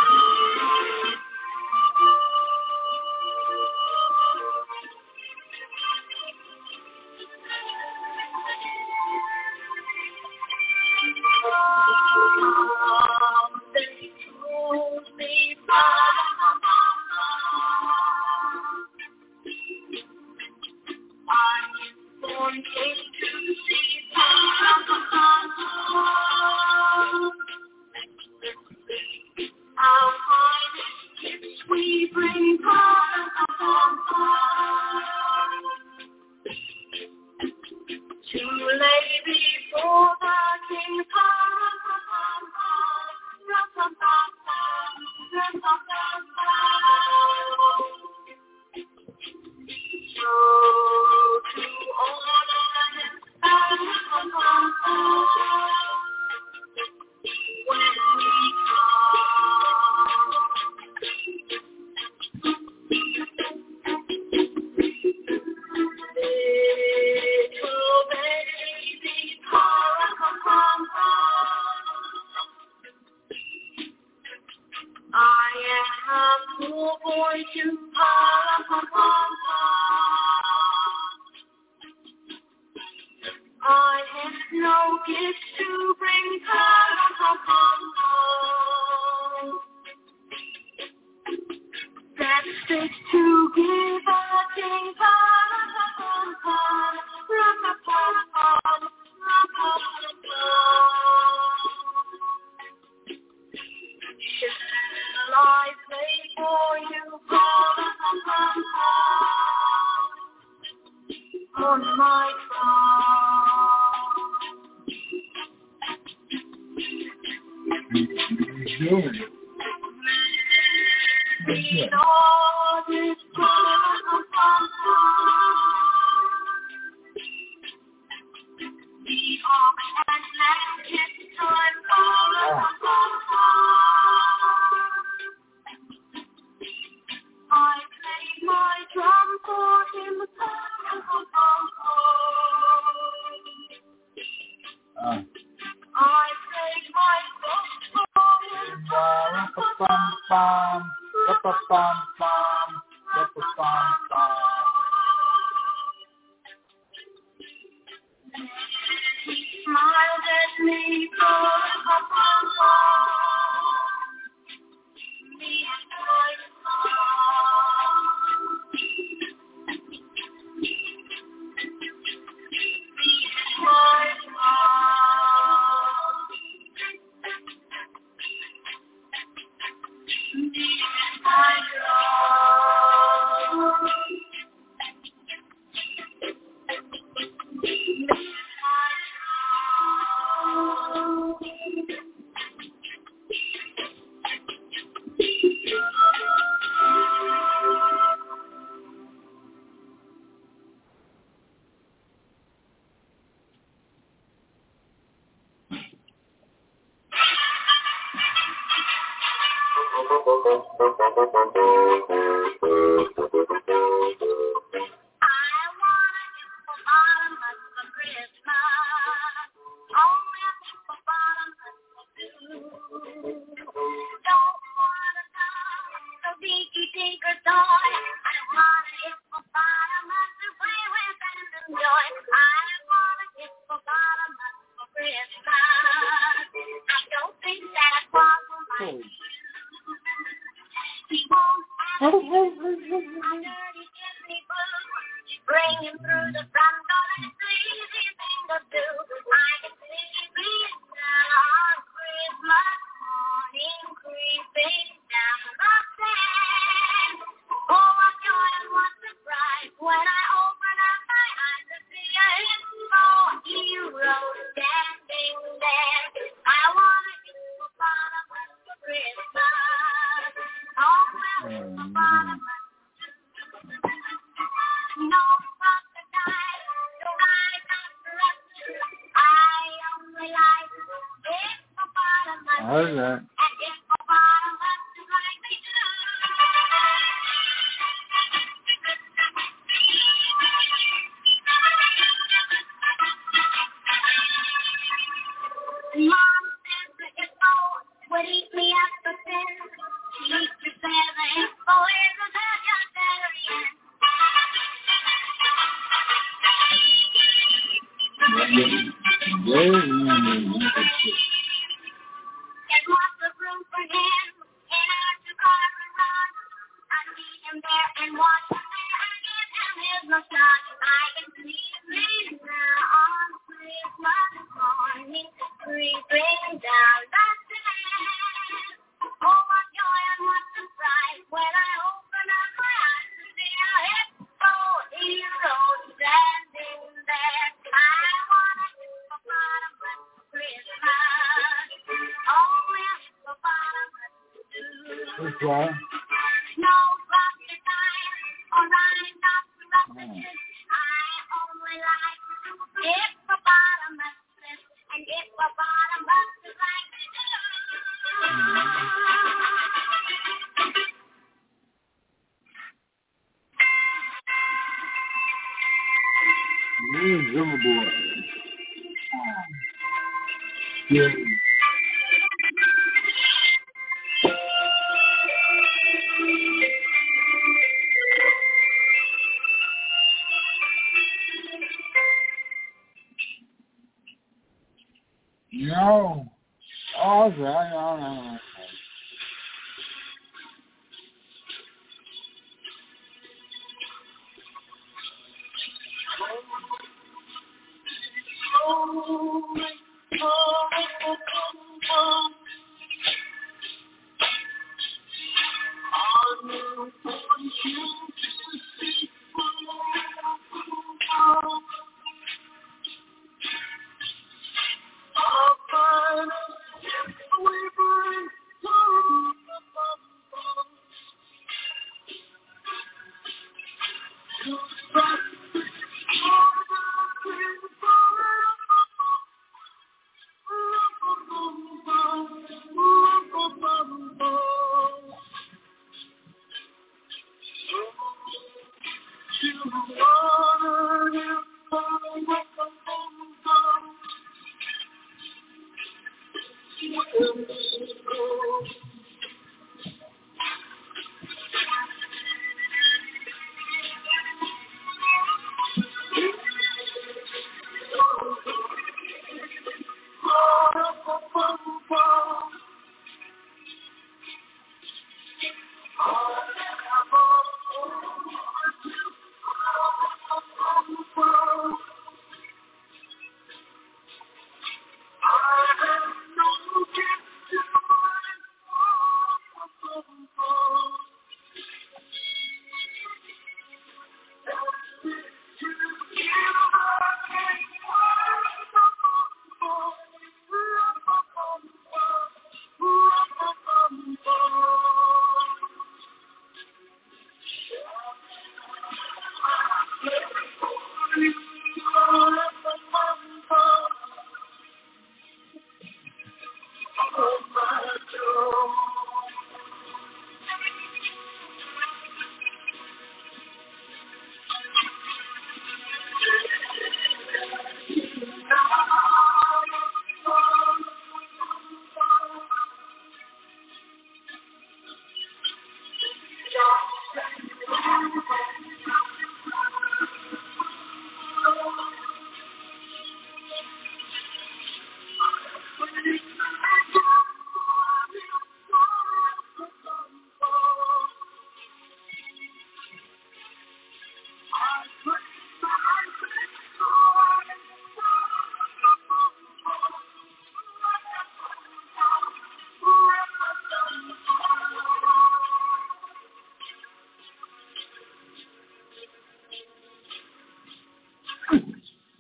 He won't Bring him through the front door, it's the easy thing to do. I can see you being down on Christmas morning, creeping down the stairs. Oh, what joy and what surprise when I open up my eyes to see a hippo hero standing there. I want a hippopotamus for Christmas. Oh, well, hippopotamus. No crocodile, no rhinoceros. I only like hippopotamus. I heard that. And hippopotamus is like me too. Mom says the hippo would eat me up for sin. She used to say the hippo is a vegetarian. There's lots of room for him in our two-car garage. I see him there and watch him there and give him his massage. I can see him sitting there on Christmas morning, creeping down the stairs. Oh, what joy and what surprise when I open up my eyes to see a hippo hero standing there. I want a hippopotamus for Christmas. Oh, well, hippopotamus too. That's right. No crocodile or rhinoceros. I only like hippopotamuses, and hippopotamuses like me too. Me and Drummer Boy. Yeah. No. Oh, okay. No, no, no.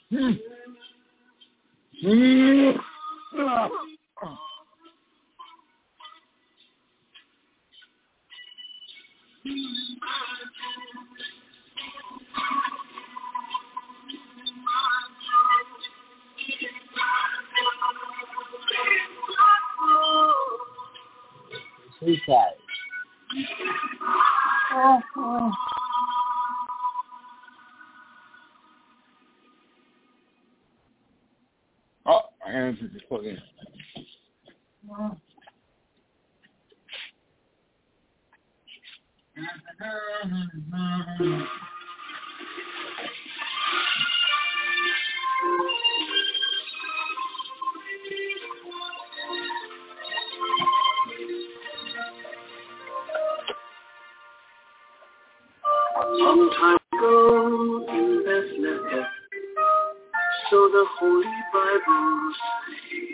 Hmm. Hmm. Suicide. Oh, oh. Oh, I answered this plug in. Oh. Some time ago in Bethlehem, so the Holy Bible says,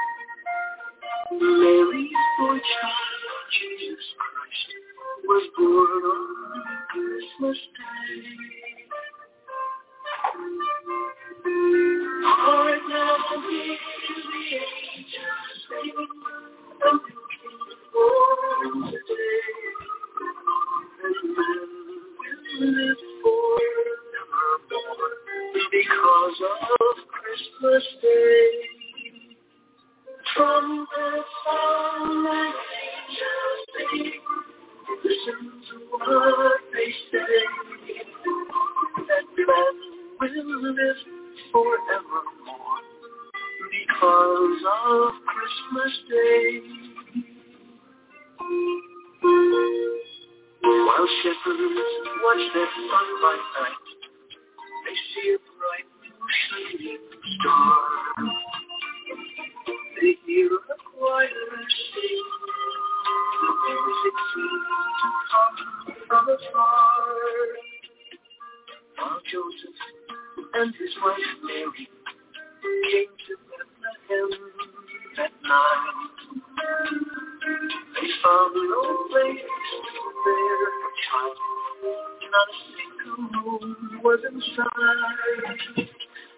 Mary's boy child, Jesus Christ, was born on Christmas Day. Heart now hear the angels sing, the King born today, and men will live forevermore because of Christmas Day. Trumpets sound and angels sing, listen to what they say, that men will live forevermore because of Christmas Day. While shepherds watch their flock by night, they see a bright new shining star. They hear a choir sing, the music seems to come from afar. While Joseph and his wife Mary came to Bethlehem that night, they found no place to bear a child, not a single room was inside.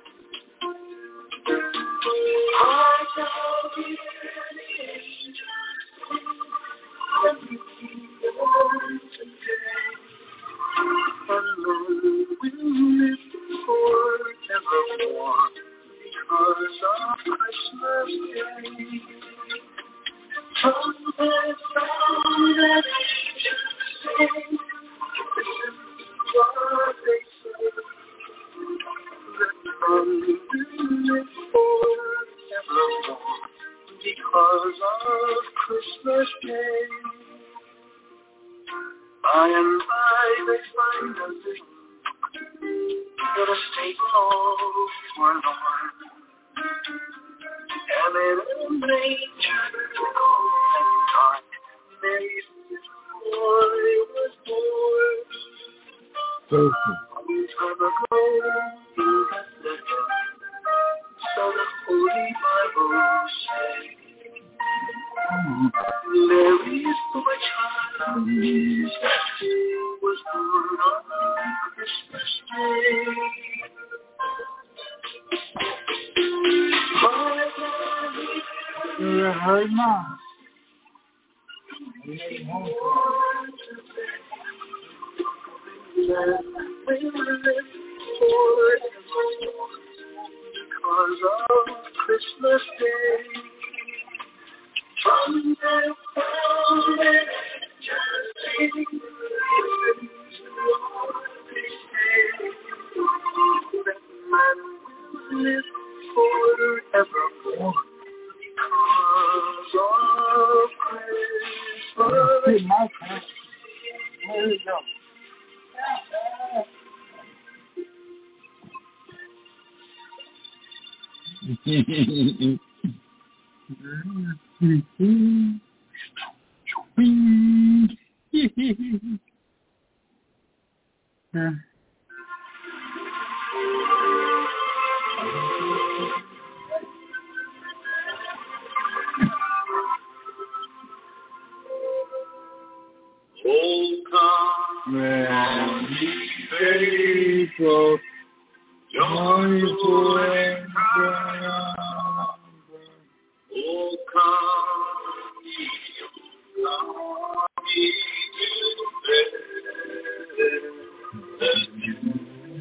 I now hear the angels sing, and we see the Lord today, and Lord will live forevermore because of Christmas Day. Trumpets sound and angels sing, listen to what they say, that none will live forevermore because of Christmas Day. By and by they find a little, in a state all forlorn, and in a manger cold and dark, Mary's little boy was born. So, Long time ago in Bethlehem, so the Holy Bible says, Mary's boy child, Jesus, was born on Christmas Day. you're a hard mom. Because of Christmas Day, trumpets sound and angels sing, listen to what they say, that man will live forevermore because of Christmas Day. My time. There you go. Oh, come, Many faithful Only for Oh, come ye, oh, come ye to Bethlehem.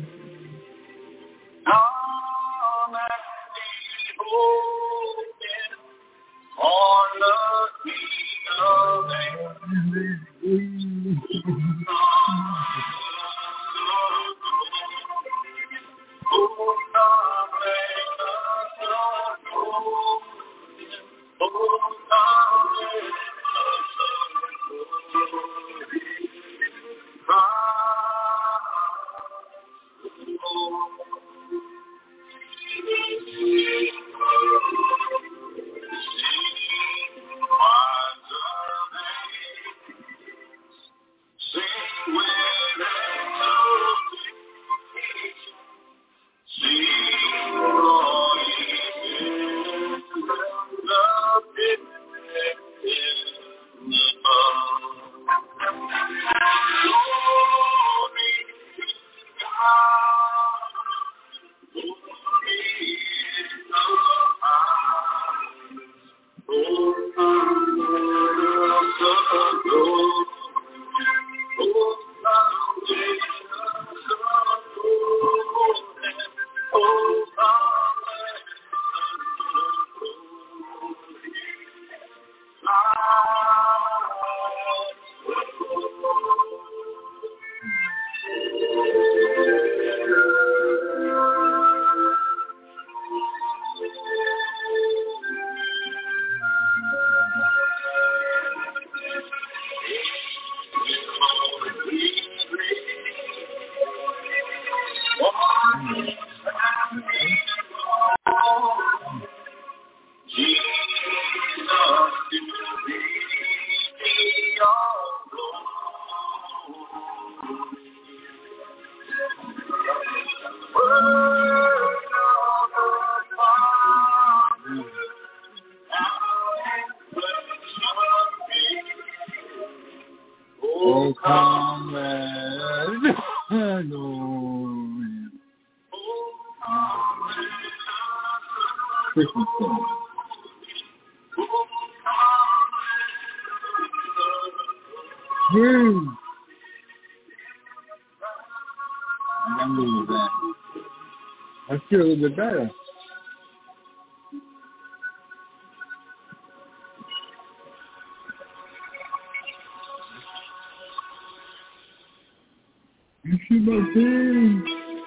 Come and behold him on the King of Angels. Oh, come, let us adore him. Oh, come, let us adore him. Sing with angels, sing glory in the pit above. Glory to God, glory in the highest. Oh, come, let us adore. Oh, come, let us adore him. Oh, come, let us adore Oh, come and adore him. Christmas song. Hmm. I'm going to lose that. I feel a little bit better. You see my thing?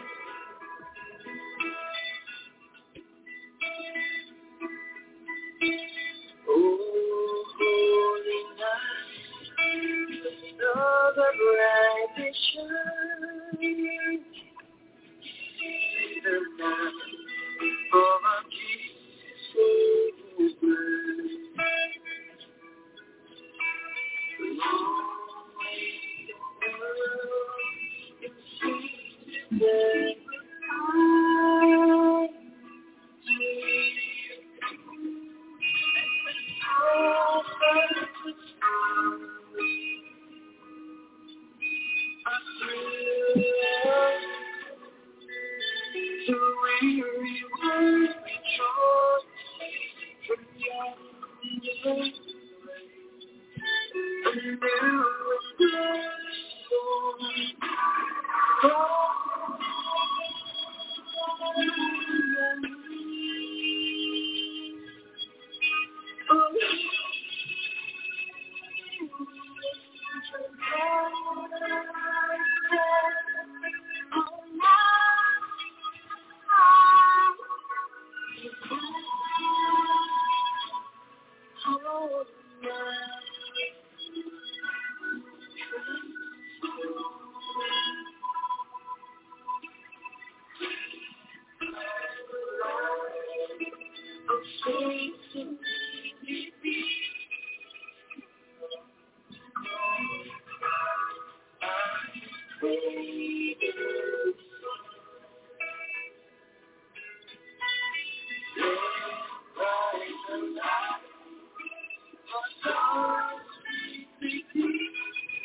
Oh, holy night, the stars are brightly shining. See the night for my Jesus is birth. The lonely world is seeking the light to lead. Oh, but it's the weary world rejoice from yonder a new and glorious morning.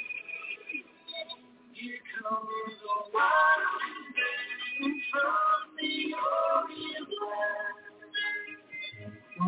Here comes the one from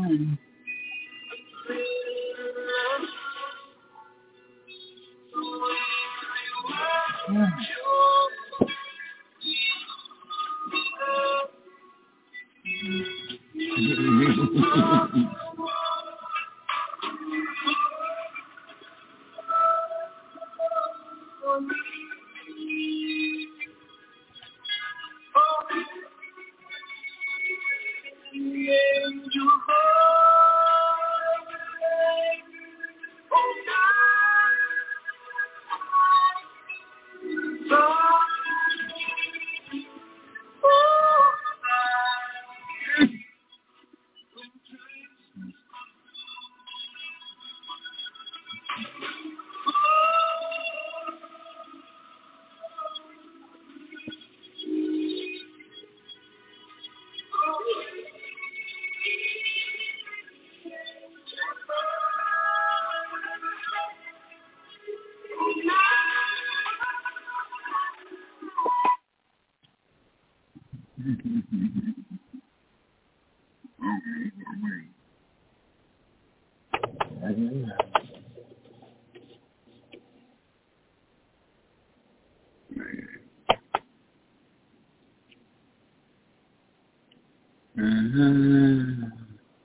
Uh-huh.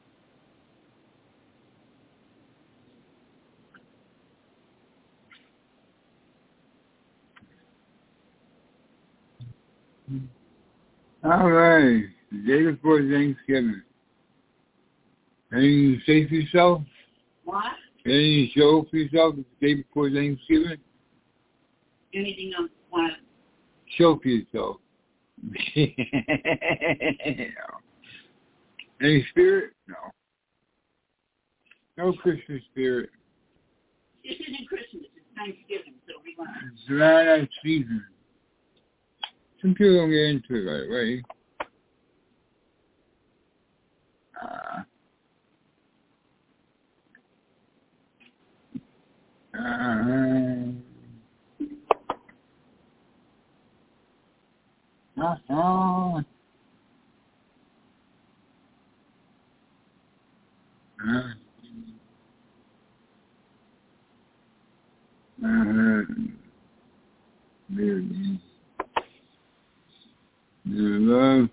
All right. The day before Thanksgiving. Anything to say for yourself? What? Anything to show for yourself the day before Thanksgiving? Anything else? What? Show for yourself. Any spirit? No. No Christmas spirit. This isn't Christmas. It's Thanksgiving, so we want to... It's right out of season. Some people don't get into it right away. Uh, uh, uh-huh. Uh, uh, baby. Your love.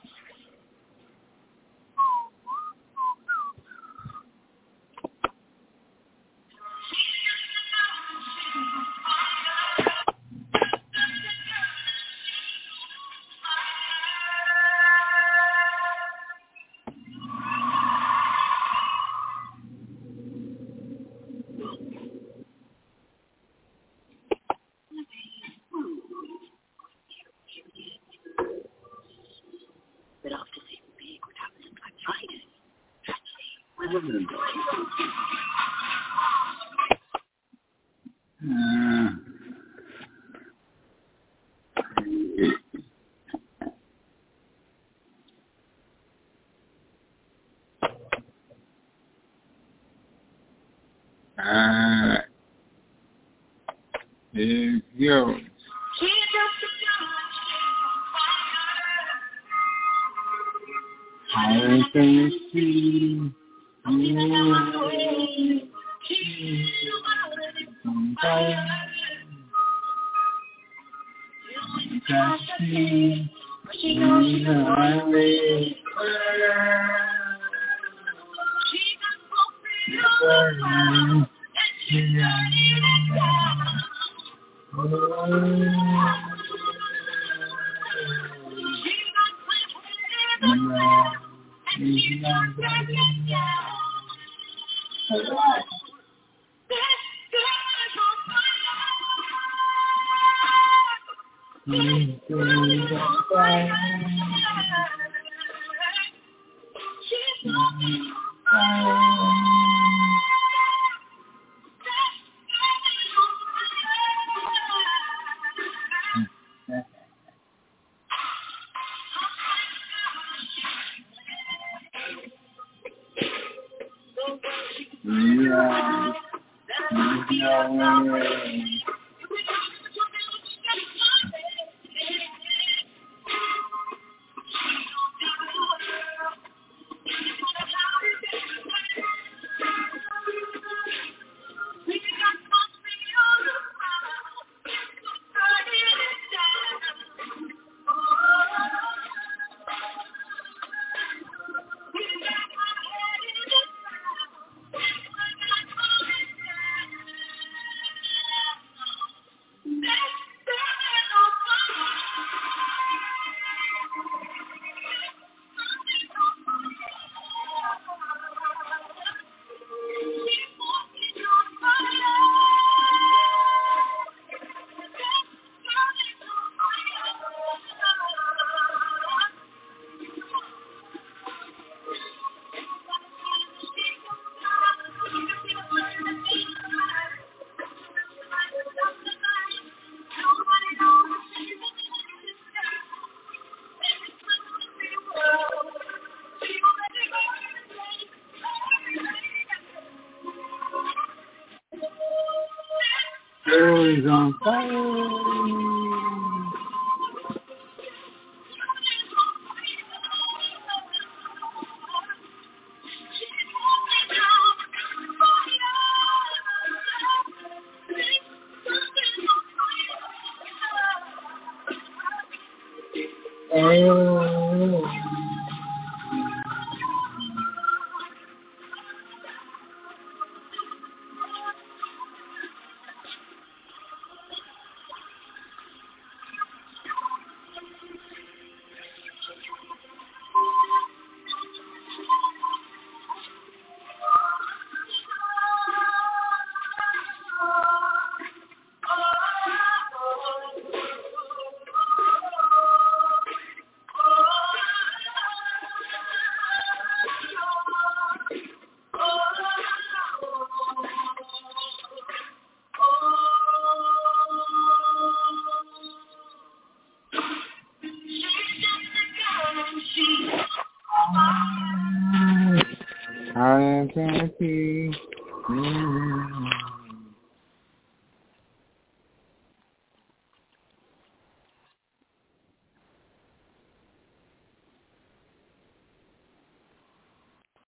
But after this big, what happens on Black Friday? Uh, uh, there you go. I can see you. is on fire. Oh. I can't see. Mm-hmm.